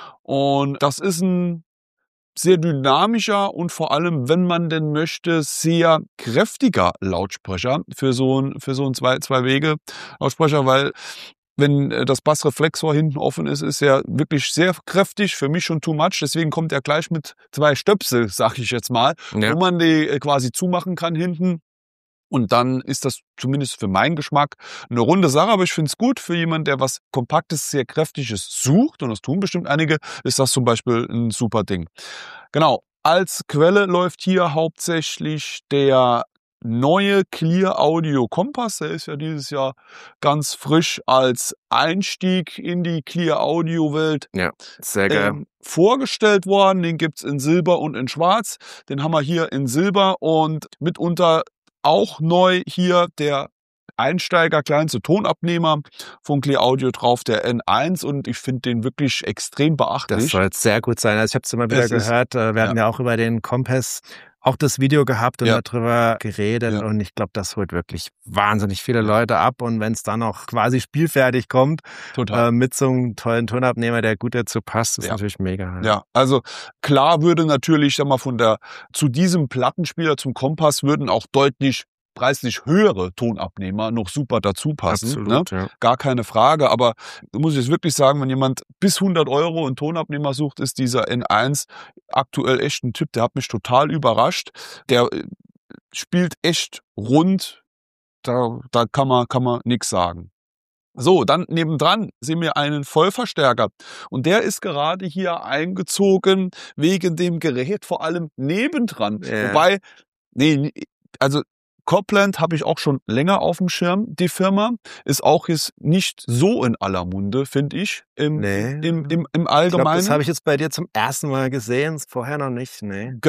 Und das ist ein sehr dynamischer und vor allem, wenn man denn möchte, sehr kräftiger Lautsprecher für so ein, für so ein zwei, zwei Wege Lautsprecher, weil wenn äh, das Bassreflexor hinten offen ist, ist er wirklich sehr kräftig, für mich schon too much, deswegen kommt er gleich mit zwei Stöpsel, sag ich jetzt mal,
Ja.
wo man die äh, quasi zumachen kann hinten. Und dann ist das zumindest für meinen Geschmack eine runde Sache, aber ich finde es gut für jemanden, der was Kompaktes, sehr Kräftiges sucht, und das tun bestimmt einige, ist das zum Beispiel ein super Ding. Genau, als Quelle läuft hier hauptsächlich der neue Clear Audio Kompass. Der ist ja dieses Jahr ganz frisch als Einstieg in die Clear Audio Welt
Sehr geil.
ähm, vorgestellt worden. Den gibt's in Silber und in Schwarz. Den haben wir hier in Silber und mitunter auch neu hier der Einsteiger kleinste Tonabnehmer von Clear Audio drauf, der N eins, und ich finde den wirklich extrem
Das
beachtlich.
soll jetzt sehr gut sein. Also ich habe es immer wieder
Es ist-
gehört. äh, Wir hatten ja auch über den Kompass auch das Video gehabt und
Ja.
darüber geredet.
Ja.
Und ich glaube, das holt wirklich wahnsinnig viele Leute ab. Und wenn es dann auch quasi spielfertig kommt,
Total.
äh, mit so einem tollen Tonabnehmer, der gut dazu passt, ist
Ja.
natürlich mega.
Ja, also klar würde natürlich, sag mal, von der zu diesem Plattenspieler zum Kompass würden auch deutlich preislich höhere Tonabnehmer noch super dazu passen. Ne?
Absolut, ja.
Gar keine Frage, aber muss ich jetzt wirklich sagen, wenn jemand bis hundert Euro einen Tonabnehmer sucht, ist dieser N eins aktuell echt ein Tipp, der hat mich total überrascht. Der äh, spielt echt rund, da, da kann man, kann man nix sagen. So, dann nebendran sehen wir einen Vollverstärker, und der ist gerade hier eingezogen wegen dem Gerät, vor allem nebendran.
Ja.
Wobei, nee, also Copland habe ich auch schon länger auf dem Schirm. Die Firma ist auch jetzt nicht so in aller Munde, finde ich, im,
Nee.
im, im, im
Ich glaube,
Allgemeinen.
das habe ich jetzt bei dir zum ersten Mal gesehen, vorher noch nicht. Nee.
Genau.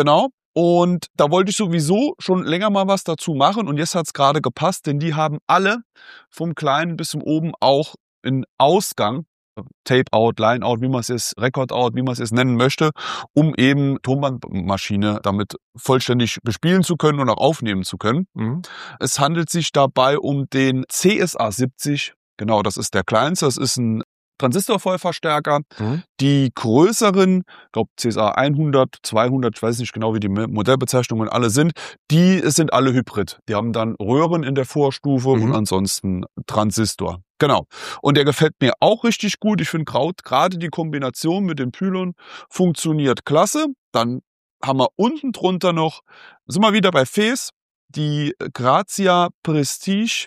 Und da wollte ich sowieso schon länger mal was dazu machen und jetzt hat's gerade gepasst, denn die haben alle vom Kleinen bis zum Oben auch einen Ausgang, Tape-Out, Line-Out, wie man es jetzt, Record-Out, wie man es jetzt nennen möchte, um eben Tonbandmaschine damit vollständig bespielen zu können und auch aufnehmen zu können.
Mhm.
Es handelt sich dabei um den C S A siebzig, genau, das ist der kleinste, das ist ein Transistorvollverstärker.
Mhm.
Die größeren, ich glaube C S A hundert, zweihundert, ich weiß nicht genau, wie die Modellbezeichnungen alle sind, die sind alle Hybrid. Die haben dann Röhren in der Vorstufe
Mhm.
und ansonsten Transistor. Genau. Und der gefällt mir auch richtig gut. Ich finde gerade die Kombination mit dem Pylon funktioniert klasse. Dann haben wir unten drunter noch, sind wir wieder bei Fes, die Grazia Prestige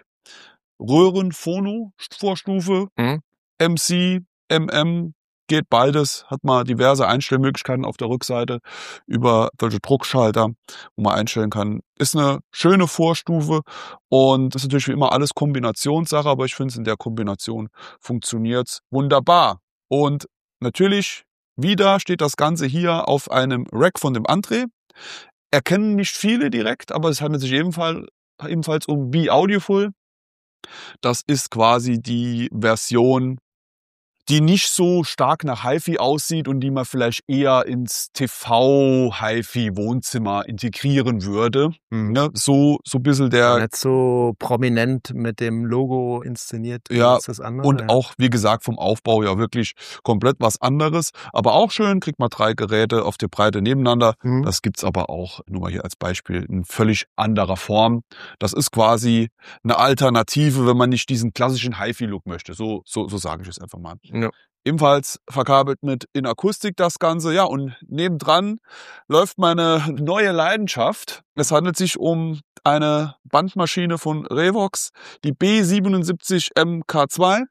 Röhren-Phono-Vorstufe.
Mhm.
M C, M M, geht beides, hat man diverse Einstellmöglichkeiten auf der Rückseite über solche Druckschalter, wo man einstellen kann. Ist eine schöne Vorstufe und das ist natürlich wie immer alles Kombinationssache, aber ich finde, in der Kombination funktioniert's wunderbar. Und natürlich wieder steht das Ganze hier auf einem Rack von dem André. Erkennen nicht viele direkt, aber es handelt sich ebenfalls, ebenfalls um Be Audiofull. Das ist quasi die Version, die nicht so stark nach HiFi aussieht und die man vielleicht eher ins T V-HiFi-Wohnzimmer integrieren würde.
Mhm.
Ne? So, so ein bisschen der...
Nicht so prominent mit dem Logo inszeniert wie
Ja,
jetzt das andere.
und
ja.
auch, wie gesagt, vom Aufbau ja wirklich komplett was anderes. Aber auch schön, kriegt man drei Geräte auf der Breite nebeneinander.
Mhm.
Das gibt's aber auch, nur mal hier als Beispiel, in völlig anderer Form. Das ist quasi eine Alternative, wenn man nicht diesen klassischen HiFi-Look möchte. So, so, so sage ich es einfach mal.
Ja.
Ebenfalls verkabelt mit in Akustik das Ganze. Ja, und nebendran läuft meine neue Leidenschaft. Es handelt sich um eine Bandmaschine von Revox, die B siebenundsiebzig M K zwei.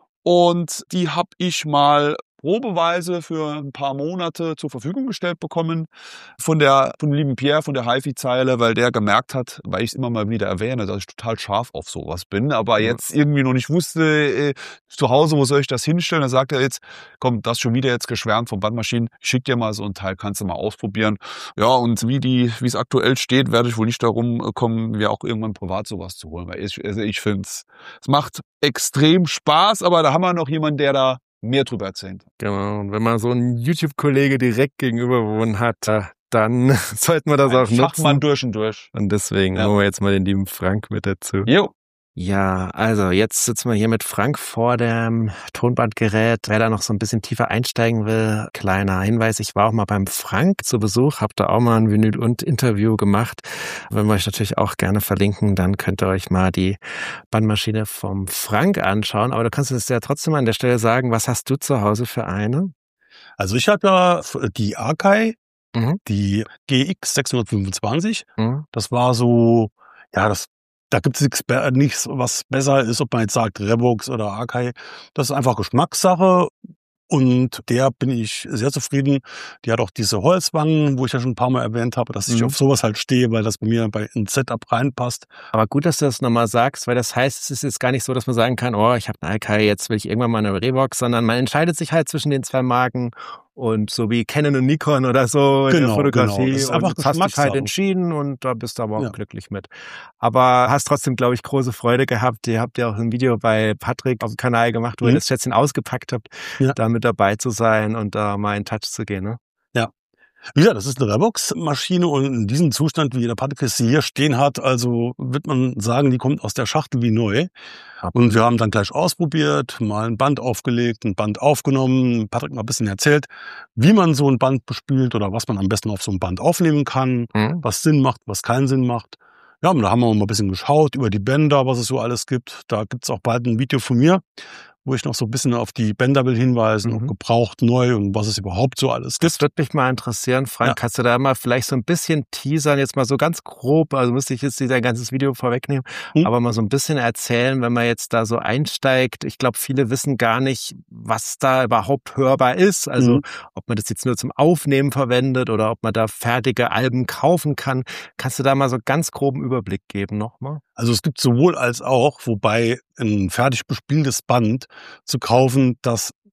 Und die habe ich mal probeweise für ein paar Monate zur Verfügung gestellt bekommen von der von dem lieben Pierre von der HiFi-Zeile, weil der gemerkt hat, weil ich es immer mal wieder erwähne, dass ich total scharf auf sowas bin, aber
Ja.
jetzt irgendwie noch nicht wusste, äh, zu Hause, wo soll ich das hinstellen? Da sagt er jetzt, komm, das schon wieder jetzt geschwärmt von Bandmaschinen, ich schick dir mal so ein Teil, kannst du mal ausprobieren. Ja, und wie die, wie es aktuell steht, werde ich wohl nicht darum kommen, mir auch irgendwann privat sowas zu holen, weil ich, also ich finde es, es macht extrem Spaß, aber da haben wir noch jemanden, der da mehr drüber erzählen kann.
Genau. Und wenn man so einen YouTube-Kollege direkt gegenüber wohnen hat, dann sollten wir das
Ein
auch
Fachmann
nutzen.
durch und durch.
Und deswegen
Ja.
holen wir jetzt mal den lieben Frank mit dazu.
Jo.
Ja, also jetzt sitzen wir hier mit Frank vor dem Tonbandgerät. Wer da noch so ein bisschen tiefer einsteigen will, kleiner Hinweis, ich war auch mal beim Frank zu Besuch, habe da auch mal ein Vinyl und Interview gemacht. Wenn wir euch natürlich auch gerne verlinken, dann könnt ihr euch mal die Bandmaschine vom Frank anschauen. Aber du kannst uns ja trotzdem an der Stelle sagen, was hast du zu Hause für eine?
Also ich habe ja die Akai,
Mhm.
die G X sechshundertfünfundzwanzig.
Mhm.
Das war so, ja, das, da gibt es nichts, was besser ist, ob man jetzt sagt Revox oder Akai. Das ist einfach Geschmackssache. Und der bin ich sehr zufrieden. Die hat auch diese Holzwangen, wo ich ja schon ein paar Mal erwähnt habe, dass ich
Mhm.
auf sowas halt stehe, weil das bei mir bei ins Setup reinpasst.
Aber gut, dass du das nochmal sagst, weil das heißt, es ist jetzt gar nicht so, dass man sagen kann, oh, ich habe eine Akai, jetzt will ich irgendwann mal eine Revox, sondern man entscheidet sich halt zwischen den zwei Marken und so wie Canon und Nikon oder so in der
Genau,
Fotografie.
genau. Das ist einfach
und hast dich halt
Geschmackssache.
entschieden und da bist du aber auch
Ja.
glücklich mit. Aber hast trotzdem, glaube ich, große Freude gehabt. Ihr habt ja auch ein Video bei Patrick auf dem Kanal gemacht, wo ihr
Mhm.
das Schätzchen ausgepackt habt,
Ja.
da mit dabei zu sein und da mal in Touch zu gehen. Ne?
Wie gesagt, das ist eine Revox-Maschine und in diesem Zustand, wie der Patrick sie hier stehen hat, also wird man sagen, die kommt aus der Schachtel wie neu. Und wir haben dann gleich ausprobiert, mal ein Band aufgelegt, ein Band aufgenommen, Patrick mal ein bisschen erzählt, wie man so ein Band bespielt oder was man am besten auf so ein Band aufnehmen kann,
Mhm.
was Sinn macht, was keinen Sinn macht. Ja, und da haben wir mal ein bisschen geschaut über die Bänder, was es so alles gibt. Da gibt's auch bald ein Video von mir, wo ich noch so ein bisschen auf die Bänder will hinweisen,
Mhm.
ob gebraucht, neu und was es überhaupt so alles
Das
gibt.
würde mich mal interessieren. Frank,
Ja.
kannst du da mal vielleicht so ein bisschen teasern, jetzt mal so ganz grob, also müsste ich jetzt nicht dein ganzes Video vorwegnehmen,
Hm?
aber mal so ein bisschen erzählen, wenn man jetzt da so einsteigt. Ich glaube, viele wissen gar nicht, was da überhaupt hörbar ist. Also
Mhm.
ob man das jetzt nur zum Aufnehmen verwendet oder ob man da fertige Alben kaufen kann. Kannst du da mal so ganz groben Überblick geben nochmal?
Also es gibt sowohl als auch, wobei ein fertig bespieltes Band zu kaufen, das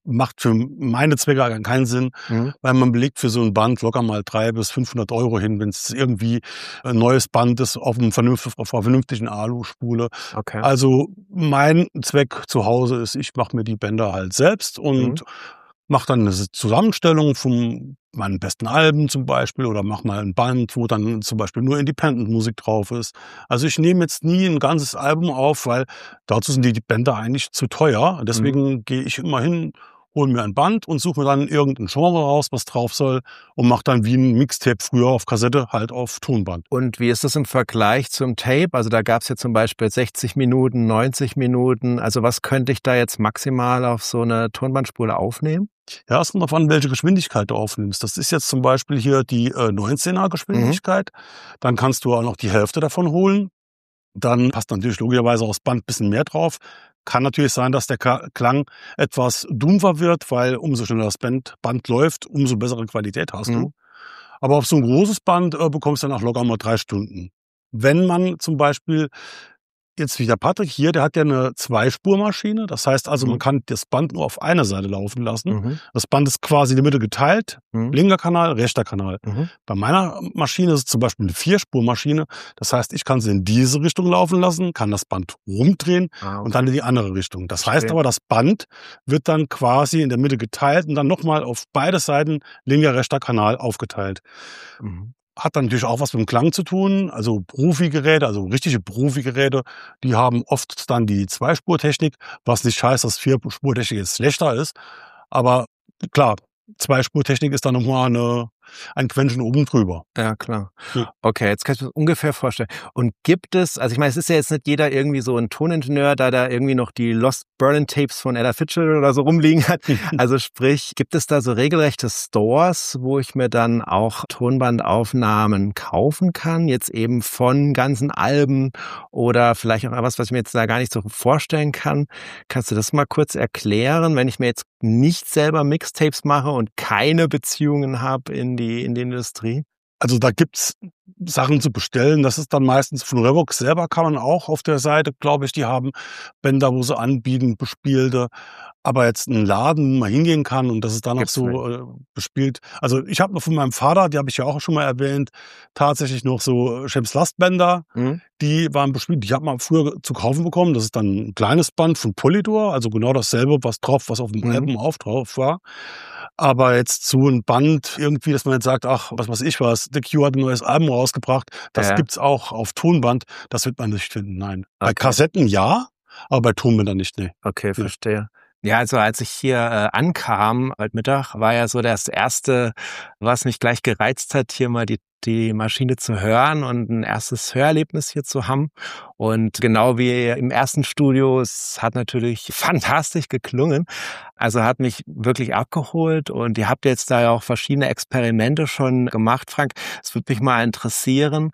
macht für meine Zwecke keinen Sinn, mhm. weil man belegt für so ein Band locker mal drei bis fünfhundert Euro hin, wenn es irgendwie ein neues Band ist auf, einem vernünftig, auf einer vernünftigen Aluspule.
Okay.
Also mein Zweck zu Hause ist, ich mache mir die Bänder halt selbst und mhm. mache dann eine Zusammenstellung von meinen besten Alben zum Beispiel oder mache mal ein Band, wo dann zum Beispiel nur Independent-Musik drauf ist. Also ich nehme jetzt nie ein ganzes Album auf, weil dazu sind die Bänder eigentlich zu teuer. Deswegen mhm. gehe ich immer hin, hole mir ein Band und suche mir dann irgendein Genre raus, was drauf soll und mache dann wie ein Mixtape früher auf Kassette halt auf Tonband.
Und wie ist das im Vergleich zum Tape? Also da gab es ja zum Beispiel sechzig Minuten, neunzig Minuten. Also was könnte ich da jetzt maximal auf so eine Tonbandspule aufnehmen?
Ja, es kommt darauf an, welche Geschwindigkeit du aufnimmst. Das ist jetzt zum Beispiel hier die äh, neunzehner Geschwindigkeit. Mhm. Dann kannst du auch noch die Hälfte davon holen. Dann passt natürlich logischerweise aufs Band ein bisschen mehr drauf. Kann natürlich sein, dass der Klang etwas dumpfer wird, weil umso schneller das Band, Band läuft, umso bessere Qualität hast mhm. du. Aber auf so ein großes Band äh, bekommst du dann auch locker mal drei Stunden. Wenn man zum Beispiel, jetzt wie der Patrick hier, der hat ja eine Zweispurmaschine. Das heißt also, mhm. man kann das Band nur auf einer Seite laufen lassen. Mhm. Das Band ist quasi in der Mitte geteilt. Mhm. Linker Kanal, rechter Kanal. Mhm. Bei meiner Maschine ist es zum Beispiel eine Vierspurmaschine. Das heißt, ich kann sie in diese Richtung laufen lassen, kann das Band rumdrehen ah, okay. und dann in die andere Richtung. Das heißt aber, das Band wird dann quasi in der Mitte geteilt und dann nochmal auf beide Seiten linker, rechter Kanal aufgeteilt. Mhm. Hat dann natürlich auch was mit dem Klang zu tun. Also Profi-Geräte, also richtige Profi-Geräte, die haben oft dann die Zweispurtechnik, was nicht heißt, dass Vierspurtechnik jetzt schlechter ist. Aber klar, Zweispurtechnik ist dann nochmal eine, ein Quäntchen oben drüber.
Ja, klar. Ja. Okay, jetzt kann ich mir das ungefähr vorstellen. Und gibt es, also ich meine, es ist ja jetzt nicht jeder irgendwie so ein Toningenieur, da da irgendwie noch die Lost Berlin Tapes von Ella Fitzgerald oder so rumliegen hat. Also sprich, gibt es da so regelrechte Stores, wo ich mir dann auch Tonbandaufnahmen kaufen kann? Jetzt eben von ganzen Alben oder vielleicht auch was, was ich mir jetzt da gar nicht so vorstellen kann. Kannst du das mal kurz erklären, wenn ich mir jetzt nicht selber Mixtapes mache und keine Beziehungen habe in die, in die Industrie?
Also da gibt's Sachen zu bestellen. Das ist dann meistens von Revox selber, kann man auch auf der Seite, glaube ich, die haben Bänder, wo sie anbieten, bespielte. Aber jetzt ein Laden, wo man hingehen kann und das ist dann auch so äh, bespielt. Also ich habe noch von meinem Vater, die habe ich ja auch schon mal erwähnt, tatsächlich noch so Shems Lastbänder. Mhm. Die waren bespielt. Die habe man früher zu kaufen bekommen. Das ist dann ein kleines Band von Polydor, also genau dasselbe, was drauf, was auf dem mhm. Album auch drauf war. Aber jetzt so ein Band irgendwie, dass man jetzt sagt, ach, was weiß ich was, The Cure hat ein neues Album rausgebracht, das ja. gibt's auch auf Tonband, das wird man nicht finden, nein. Okay. Bei Kassetten ja, aber bei Tonbändern nicht, nee.
Okay, verstehe. Ja, also als ich hier äh, ankam heute Mittag, war ja so das Erste, was mich gleich gereizt hat, hier mal die die Maschine zu hören und ein erstes Hörerlebnis hier zu haben. Und genau wie im ersten Studio, es hat natürlich fantastisch geklungen. Also hat mich wirklich abgeholt und ihr habt jetzt da ja auch verschiedene Experimente schon gemacht, Frank. Es würde mich mal interessieren,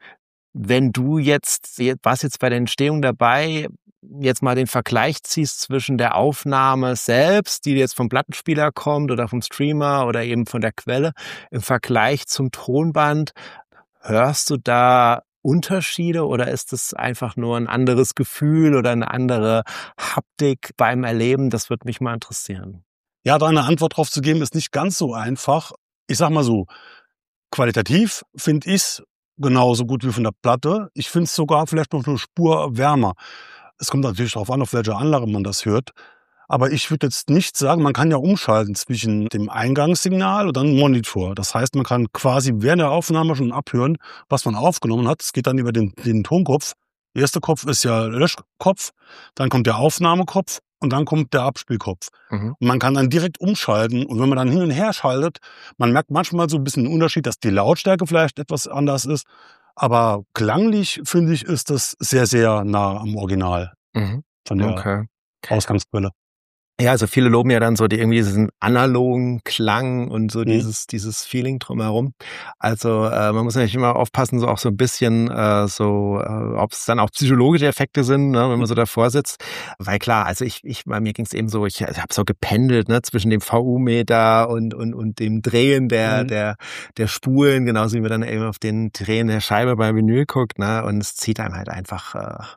wenn du jetzt, warst jetzt bei der Entstehung dabei, jetzt mal den Vergleich ziehst zwischen der Aufnahme selbst, die jetzt vom Plattenspieler kommt oder vom Streamer oder eben von der Quelle, im Vergleich zum Tonband, hörst du da Unterschiede oder ist es einfach nur ein anderes Gefühl oder eine andere Haptik beim Erleben? Das würde mich mal interessieren.
Ja, da eine Antwort drauf zu geben, ist nicht ganz so einfach. Ich sag mal so, qualitativ finde ich es genauso gut wie von der Platte. Ich finde es sogar vielleicht noch eine Spur wärmer. Es kommt natürlich darauf an, auf welcher Anlage man das hört. Aber ich würde jetzt nicht sagen, man kann ja umschalten zwischen dem Eingangssignal und dann Monitor. Das heißt, man kann quasi während der Aufnahme schon abhören, was man aufgenommen hat. Es geht dann über den, den Tonkopf. Der erste Kopf ist ja Löschkopf, dann kommt der Aufnahmekopf und dann kommt der Abspielkopf. Mhm. Und man kann dann direkt umschalten. Und wenn man dann hin und her schaltet, man merkt manchmal so ein bisschen den Unterschied, dass die Lautstärke vielleicht etwas anders ist. Aber klanglich, finde ich, ist das sehr, sehr nah am Original
mhm.
von der
okay.
Ausgangsquelle.
Ja, also viele loben ja dann so die, irgendwie diesen analogen Klang und so mhm. dieses dieses Feeling drumherum. Also äh, man muss natürlich immer aufpassen, so auch so ein bisschen äh, so, äh, ob es dann auch psychologische Effekte sind, ne, wenn man so davor sitzt. Weil klar, also ich, ich bei mir ging es eben so, ich, ich habe so gependelt, ne, zwischen dem V U-Meter und und und dem Drehen der mhm. der der Spulen, genauso wie man dann eben auf den Drehen der Scheibe beim Vinyl guckt, ne, und es zieht einem halt einfach äh,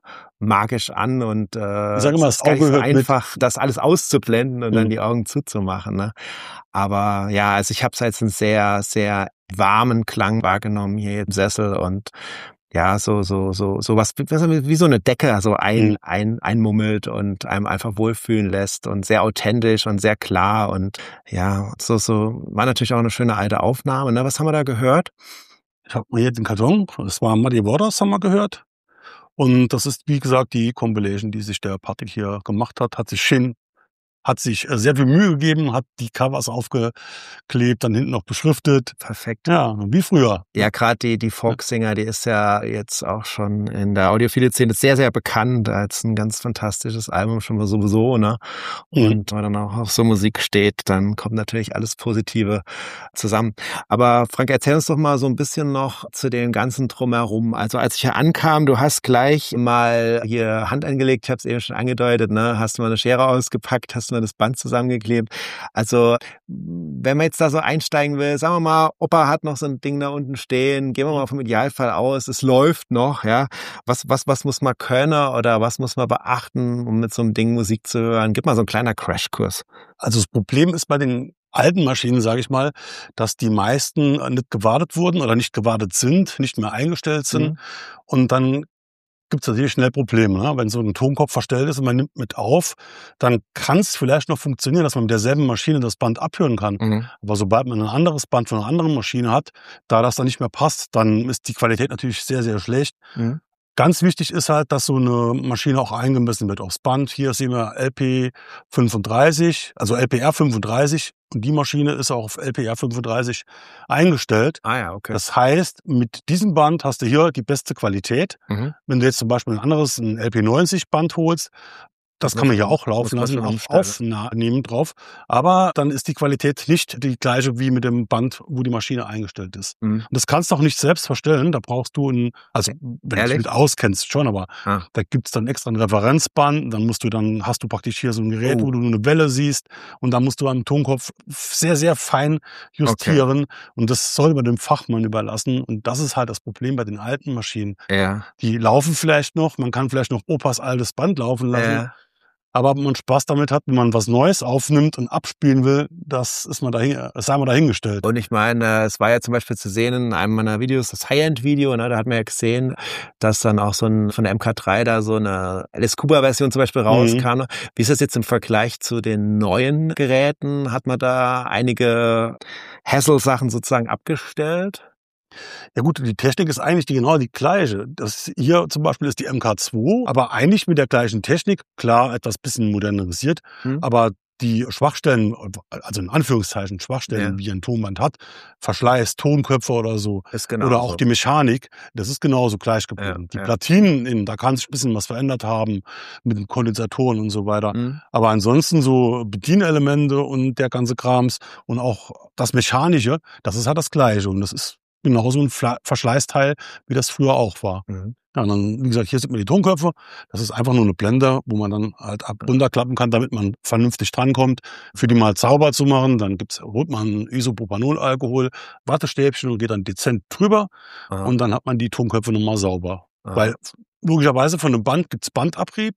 magisch an und äh,
ich sage immer,
es
das
ist gar nicht
Auge
so
hört mit.
einfach, das alles auszublenden und dann
Mhm.
die Augen zuzumachen. Ne? Aber ja, also ich habe es als einen sehr, sehr warmen Klang wahrgenommen hier im Sessel und ja, so, so, so, so was, wie so eine Decke, so ein,
Mhm.
ein, einmummelt und einem einfach wohlfühlen lässt und sehr authentisch und sehr klar und ja, so, so, war natürlich auch eine schöne alte Aufnahme, ne? Was haben wir da gehört?
Ich habe mir jetzt den Karton, das war Muddy Waters, haben wir gehört. Und das ist, wie gesagt, die Compilation, die sich der Patrick hier gemacht hat, hat sich schön, hat sich äh, sehr viel Mühe gegeben, hat die Covers aufgeklebt, dann hinten noch beschriftet.
Perfekt.
Ja, wie früher.
Ja, gerade die, die Folksinger, die ist ja jetzt auch schon in der Audiophile-Szene sehr, sehr bekannt als ein ganz fantastisches Album, schon mal sowieso, ne?
Mhm.
Und wenn man dann auch auf so Musik steht, dann kommt natürlich alles Positive zusammen. Aber Frank, erzähl uns doch mal so ein bisschen noch zu dem ganzen Drumherum. Also als ich hier ankam, du hast gleich mal hier Hand angelegt, ich habe es eben schon angedeutet, ne? Hast du mal eine Schere ausgepackt, hast du mal das Band zusammengeklebt. Also wenn man jetzt da so einsteigen will, sagen wir mal, Opa hat noch so ein Ding da unten stehen, gehen wir mal vom Idealfall aus, es läuft noch, ja. Was, was, was muss man können oder was muss man beachten, um mit so einem Ding Musik zu hören? Gib mal so ein kleiner Crashkurs.
Also das Problem ist bei den alten Maschinen, sage ich mal, dass die meisten nicht gewartet wurden oder nicht gewartet sind, nicht mehr eingestellt sind.
Mhm.
Und dann gibt es natürlich schnell Probleme. Ne? Wenn so ein Tonkopf verstellt ist und man nimmt mit auf, dann kann es vielleicht noch funktionieren, dass man mit derselben Maschine das Band abhören kann.
Mhm.
Aber sobald man ein anderes Band von einer anderen Maschine hat, da das dann nicht mehr passt, dann ist die Qualität natürlich sehr, sehr schlecht.
Mhm.
Ganz wichtig ist halt, dass so eine Maschine auch eingemessen wird aufs Band. Hier sehen wir L P fünfunddreißig, also L P R fünfunddreißig. Und die Maschine ist auch auf L P R fünfunddreißig eingestellt.
Ah ja, okay.
Das heißt, mit diesem Band hast du hier die beste Qualität.
Mhm.
Wenn du jetzt zum Beispiel ein anderes, ein L P neunzig Band holst, das
Muss
kann man hier
man-
auch laufen
muss man
lassen,
schon
auch
umstellen.
aufnehmen drauf. Aber dann ist die Qualität nicht die gleiche wie mit dem Band, wo die Maschine eingestellt ist.
Mhm.
Und das kannst du auch nicht selbst verstellen. Da brauchst du ein, also wenn du
Ehrlich?
dich mit auskennst schon, aber
Ah.
da gibt's dann extra ein Referenzband. Dann musst du dann, hast du praktisch hier so ein Gerät,
Oh.
wo du nur eine Welle siehst. Und dann musst du am Tonkopf sehr, sehr fein justieren. Und das soll man dem Fachmann überlassen. Und das ist halt das Problem bei den alten Maschinen.
Ja.
Die laufen vielleicht noch, man kann vielleicht noch Opas altes Band laufen lassen.
Ja.
Aber ob man Spaß damit hat, wenn man was Neues aufnimmt und abspielen will, das ist man dahin, das sei mal dahingestellt.
Und ich meine, es war ja zum Beispiel zu sehen in einem meiner Videos, das High-End-Video, ne, da hat man ja gesehen, dass dann auch so ein, von der M K drei da so eine Alice Cooper-Version zum Beispiel rauskam.
Mhm.
Wie ist das jetzt im Vergleich zu den neuen Geräten? Hat man da einige Hassle-Sachen sozusagen abgestellt?
Ja gut, die Technik ist eigentlich die, genau die gleiche. Das hier zum Beispiel ist die M K zwei, aber eigentlich mit der gleichen Technik, klar etwas bisschen modernisiert,
Hm?
aber die Schwachstellen, also in Anführungszeichen Schwachstellen,
Ja.
wie ein Tonband hat, Verschleiß, Tonköpfe oder so,
Ist genau
oder auch
so.
die Mechanik, das ist genauso gleich geblieben.
Ja,
die
ja.
Platinen, innen, da kann sich ein bisschen was verändert haben mit den Kondensatoren und so weiter.
Hm?
Aber ansonsten so Bedienelemente und der ganze Krams und auch das Mechanische, das ist halt das Gleiche. Und das ist genauso ein Fla- Verschleißteil, wie das früher auch war.
Mhm.
Ja, und dann, wie gesagt, hier sieht man die Tonköpfe. Das ist einfach nur eine Blende, wo man dann halt ab runterklappen kann, damit man vernünftig drankommt. Für die mal sauber zu machen, dann gibt's, holt man Isopropanol-Alkohol, Wattestäbchen und geht dann dezent drüber.
Aha.
Und dann hat man die Tonköpfe nochmal sauber.
Aha.
Weil logischerweise von einem Band gibt's Bandabrieb.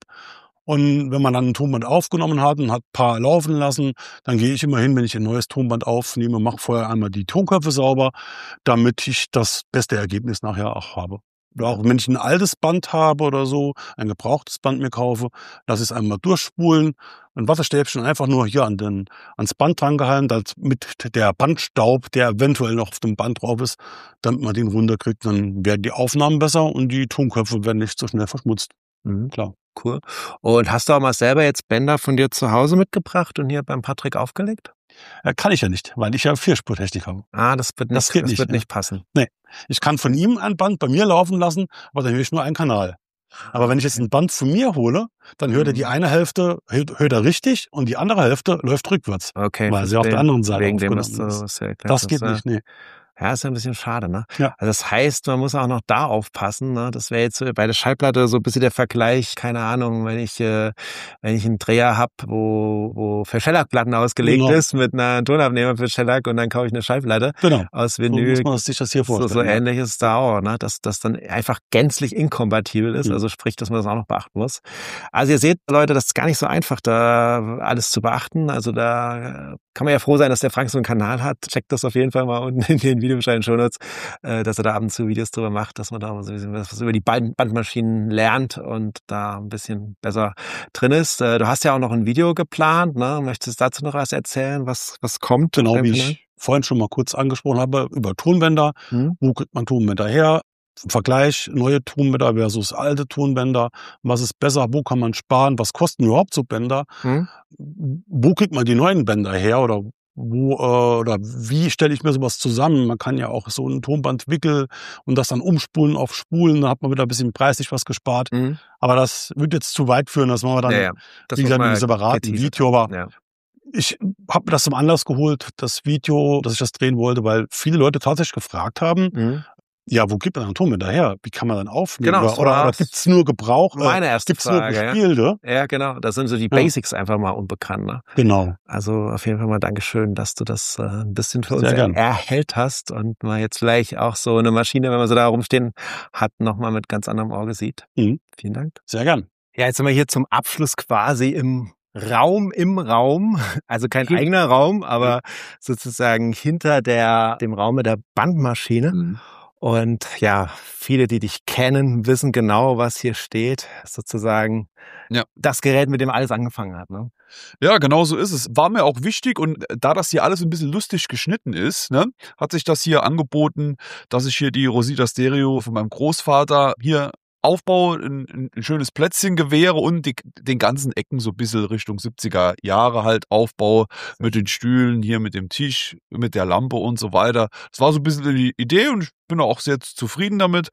Und wenn man dann ein Tonband aufgenommen hat und hat ein paar laufen lassen, dann gehe ich immer hin, wenn ich ein neues Tonband aufnehme, mache vorher einmal die Tonköpfe sauber, damit ich das beste Ergebnis nachher auch habe. Oder auch wenn ich ein altes Band habe oder so, ein gebrauchtes Band mir kaufe, lasse ich es einmal durchspulen, ein Wasserstäbchen einfach nur hier an den, ans Band dran gehalten, damit der Bandstaub, der eventuell noch auf dem Band drauf ist, damit man den runterkriegt, dann werden die Aufnahmen besser und die Tonköpfe werden nicht so schnell verschmutzt.
Mhm.
Klar.
Cool. Und hast du auch mal selber jetzt Bänder von dir zu Hause mitgebracht und hier beim Patrick aufgelegt?
Ja, kann ich ja nicht, weil ich ja Vierspurtechnik habe.
Ah, das wird nicht,
Das geht
das
nicht,
wird
ja.
nicht passen.
Ich kann von ihm ein Band bei mir laufen lassen, aber dann höre ich nur einen Kanal. Aber wenn ich jetzt ein Band von mir hole, dann hört er die eine Hälfte, hört, hört er richtig und die andere Hälfte läuft rückwärts.
Okay.
Weil sie auf der anderen Seite
Wegen dem, was
aufgenommen
du,
ist.
was du erklärt
Das
hast,
geht
ja.
nicht, nee.
Ja, ist ja ein bisschen schade, ne?
Ja.
Also das heißt, man muss auch noch da aufpassen, ne? Das wäre jetzt so bei der Schallplatte so ein bisschen der Vergleich, keine Ahnung, wenn ich äh, wenn ich einen Dreher hab, wo wo für Schellackplatten ausgelegt
Genau.
ist mit einer Tonabnehmer für Shellac und dann kaufe ich eine Schallplatte
Genau.
aus
So
Vinyl.
muss man sich das hier
So,
vorstellen.
so
ja.
ähnlich ist es da auch, ne? Dass das dann einfach gänzlich inkompatibel ist.
Mhm.
Also sprich, dass man das auch noch beachten muss. Also ihr seht, Leute, das ist gar nicht so einfach, da alles zu beachten. Also da kann man ja froh sein, dass der Frank so einen Kanal hat. Checkt das auf jeden Fall mal unten in den Videobeschreibungen, Shownotes, äh, dass er da ab und zu Videos drüber macht, dass man da so ein bisschen was über die Band Bandmaschinen lernt und da ein bisschen besser drin ist. Äh, du hast ja auch noch ein Video geplant, ne? Möchtest du dazu noch was erzählen, was was kommt?
Genau, wie ich vorhin schon mal kurz angesprochen habe, über Tonbänder.
Hm?
Wo kriegt man Tonbänder her? Vergleich neue Tonbänder versus alte Tonbänder. Was ist besser? Wo kann man sparen? Was kosten überhaupt so Bänder?
Hm?
Wo kriegt man die neuen Bänder her? Oder wo äh, oder wie stelle ich mir sowas zusammen? Man kann ja auch so ein Tonband wickeln und das dann umspulen auf Spulen. Da hat man wieder ein bisschen preislich was gespart.
Hm?
Aber das wird jetzt zu weit führen. Das machen wir dann,
Ja, ja. Das
wie
muss
gesagt, in
man
einem separaten
geteasert
Video. Aber
Ja.
ich habe mir das zum Anlass geholt, das Video, dass ich das drehen wollte, weil viele Leute tatsächlich gefragt haben,
Mhm.
ja, wo gibt man einen Tonbänder her? Wie kann man dann aufnehmen?
Genau,
oder
so
oder, oder
war's.
gibt's nur Gebrauch?
Meine erste
Gibt's nur
Frage, ja.
gespielte?
Ja, genau. Das sind so die
Ja.
Basics einfach mal unbekannt. Ne?
Genau.
Also auf jeden Fall mal Dankeschön, dass du das äh, ein bisschen für uns
Sehr gern.
erhellt hast und mal jetzt vielleicht auch so eine Maschine, wenn man so da rumstehen hat, nochmal mit ganz anderem Auge sieht.
Mhm.
Vielen Dank.
Sehr gern.
Ja, jetzt sind wir hier zum Abschluss quasi im Raum im Raum, also kein eigener Raum, aber sozusagen hinter der dem Raum mit der Bandmaschine.
Mhm.
Und ja, viele, die dich kennen, wissen genau, was hier steht. Sozusagen
Ja.
das Gerät, mit dem alles angefangen hat. Ne?
Ja, genau so ist es. War mir auch wichtig und da das hier alles ein bisschen lustig geschnitten ist, ne, hat sich das hier angeboten, dass ich hier die Rosita Stereo von meinem Großvater hier aufbaue, ein, ein schönes Plätzchen gewähre und die, den ganzen Ecken so ein bisschen Richtung siebziger Jahre halt aufbaue, mit den Stühlen, hier mit dem Tisch, mit der Lampe und so weiter. Das war so ein bisschen die Idee und ich bin auch sehr zufrieden damit.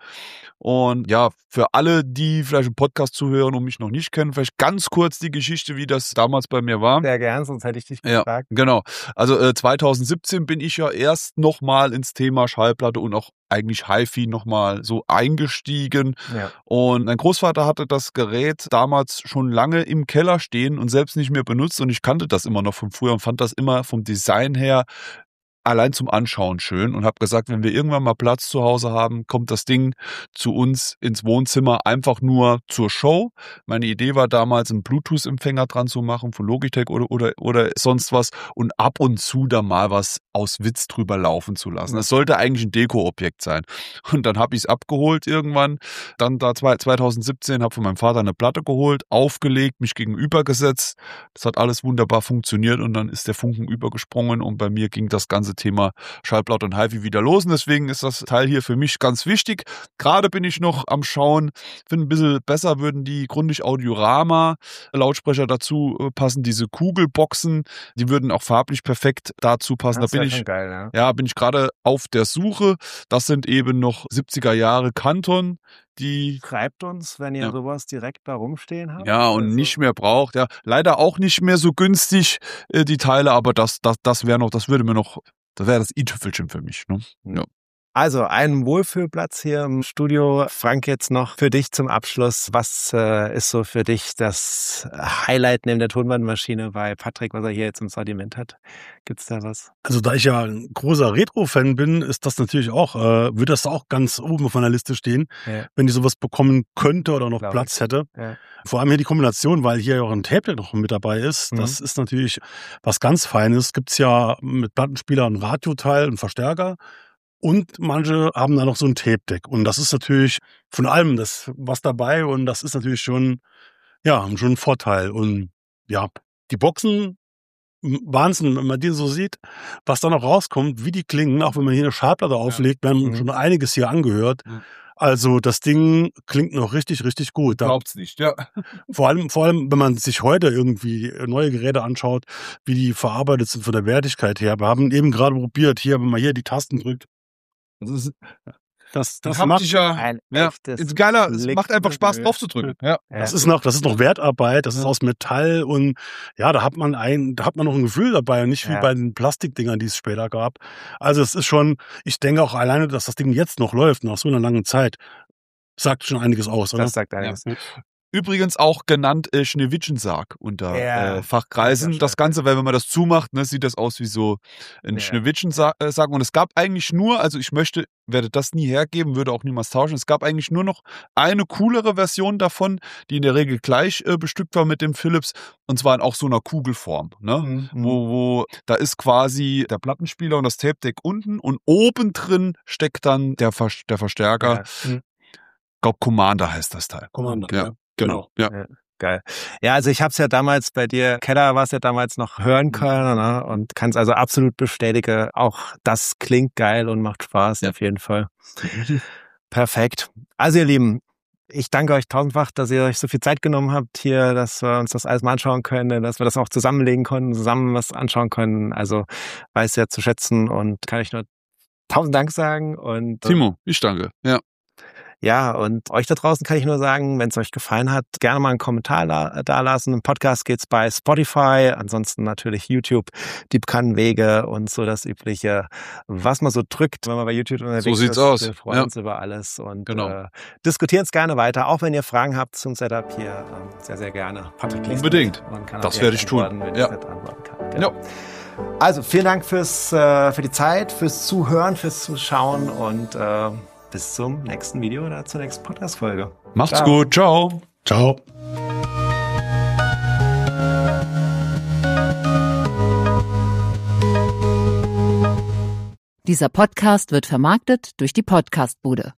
Und ja, für alle, die vielleicht einen Podcast zuhören und mich noch nicht kennen, vielleicht ganz kurz die Geschichte, wie das damals bei mir war.
Sehr gern, sonst hätte ich dich
Ja,
gefragt.
genau. Also äh, zwanzig siebzehn bin ich ja erst nochmal ins Thema Schallplatte und auch eigentlich Hi-Fi nochmal so eingestiegen.
Ja.
Und mein Großvater hatte das Gerät damals schon lange im Keller stehen und selbst nicht mehr benutzt. Und ich kannte das immer noch von früher und fand das immer vom Design her allein zum Anschauen schön und habe gesagt, wenn wir irgendwann mal Platz zu Hause haben, kommt das Ding zu uns ins Wohnzimmer einfach nur zur Show. Meine Idee war damals, einen Bluetooth-Empfänger dran zu machen von Logitech oder, oder, oder sonst was und ab und zu da mal was aus Witz drüber laufen zu lassen. Das sollte eigentlich ein Deko-Objekt sein. Und dann habe ich es abgeholt irgendwann. Dann da zwanzig siebzehn habe von meinem Vater eine Platte geholt, aufgelegt, mich gegenübergesetzt. Das hat alles wunderbar funktioniert und dann ist der Funken übergesprungen und bei mir ging das ganze Thema Schallplatte und Hi-Fi wieder los. Und deswegen ist das Teil hier für mich ganz wichtig. Gerade bin ich noch am Schauen, finde ein bisschen besser würden die Grundig Audiorama Lautsprecher dazu passen, diese Kugelboxen, die würden auch farblich perfekt dazu passen.
Das
da bin
ist ja
ich
schon geil, ja.
Ja, bin ich gerade auf der Suche. Das sind eben noch siebziger Jahre Canton, die
Schreibt uns, wenn ihr
Ja.
sowas direkt da rumstehen habt.
ja und
Also-
nicht mehr braucht. Ja, leider auch nicht mehr so günstig äh, die Teile, aber das das das wäre noch, das würde mir noch, das wäre das i-Tüpfelchen für mich. Ne? Ja.
Also ein Wohlfühlplatz hier im Studio. Frank, jetzt noch für dich zum Abschluss. Was äh, ist so für dich das Highlight neben der Tonbandmaschine bei Patrick, was er hier jetzt im Sortiment hat? Gibt's da was?
Also da ich ja ein großer Retro-Fan bin, ist das natürlich auch, äh, würde das auch ganz oben auf meiner Liste stehen,
Ja.
wenn ich sowas bekommen könnte oder noch
Glaub
Platz
ich.
hätte.
Ja.
Vor allem hier die Kombination, weil hier ja auch ein Tape noch mit dabei ist.
Mhm.
Das ist natürlich was ganz Feines. Gibt's ja mit Plattenspieler ein Radioteil, einen Verstärker. Und manche haben da noch so ein Tape-Deck. Und das ist natürlich von allem das was dabei. Und das ist natürlich schon, ja, schon ein Vorteil. Und ja, die Boxen, Wahnsinn, wenn man die so sieht, was da noch rauskommt, wie die klingen, auch wenn man hier eine Schallplatte auflegt, wir haben
Mhm.
schon einiges hier angehört.
Mhm.
Also das Ding klingt noch richtig, richtig gut. Da,
Glaubt's nicht, ja.
vor allem, vor allem, wenn man sich heute irgendwie neue Geräte anschaut, wie die verarbeitet sind von der Wertigkeit her. Wir haben eben gerade probiert, hier, wenn man hier die Tasten drückt, das ist Das, das
Ein
macht,
haptischer,
Ein
ja,
echtes
ist geiler, es
Klick-
macht einfach Spaß drauf zu drücken. Ja.
das ist noch, das ist noch Wertarbeit, das ist aus Metall und ja, da hat man ein, da hat man noch ein Gefühl dabei und nicht wie
Ja.
bei den Plastikdingern, die es später gab. Also es ist schon, ich denke auch alleine, dass das Ding jetzt noch läuft, nach so einer langen Zeit, sagt schon einiges aus, oder?
Das sagt einiges.
Übrigens auch genannt äh, Schneewittchensarg unter
Ja.
äh, Fachkreisen.
Ja,
Das Ganze, weil wenn man das zumacht, ne, sieht das aus wie so ein
Ja.
Schneewittchensarg. Äh, Sarg. Und es gab eigentlich nur, also ich möchte, werde das nie hergeben, würde auch niemals tauschen. Es gab eigentlich nur noch eine coolere Version davon, die in der Regel gleich äh, bestückt war mit dem Philips. Und zwar in auch so einer Kugelform. Ne?
Mhm.
Wo, wo, da ist quasi der Plattenspieler und das Tape Deck unten und oben drin steckt dann der, Ver der Verstärker.
Ja. Mhm.
Ich glaube, Commander heißt das Teil.
Commander,
Ja.
ja.
Genau, ja.
Ja, geil. Ja, also ich habe es ja damals bei dir, Keller war es ja damals noch hören können, ne? Und kann es also absolut bestätigen. Auch das klingt geil und macht Spaß,
Ja.
auf jeden Fall. Perfekt. Also ihr Lieben, ich danke euch tausendfach, dass ihr euch so viel Zeit genommen habt hier, dass wir uns das alles mal anschauen können, dass wir das auch zusammenlegen konnten, zusammen was anschauen können. Also weiß ja zu schätzen und kann ich nur tausend Dank sagen. Und
Timo, ich danke. Ja.
ja, und euch da draußen kann ich nur sagen, wenn es euch gefallen hat, gerne mal einen Kommentar la- da lassen. Im Podcast geht's bei Spotify, ansonsten natürlich YouTube, die bekannten Wege und so das Übliche, was man so drückt, wenn man bei YouTube unterwegs ist.
sieht's aus.
Wir freuen
Ja.
uns über alles und
Genau.
äh, diskutieren es gerne weiter, auch wenn ihr Fragen habt zum Setup hier, ähm, sehr, sehr gerne. Patrick liest
Unbedingt.
mit und kann
Das
auch
werde
direkt
ich tun.
antworten, wenn
Ja.
ich nicht antworten kann. Genau. Also vielen Dank fürs äh, für die Zeit, fürs Zuhören, fürs Zuschauen und äh, bis zum nächsten Video oder zur nächsten Podcast-Folge.
Macht's
Ciao.
gut. Ciao.
Ciao.
Dieser Podcast wird vermarktet durch die Podcastbude.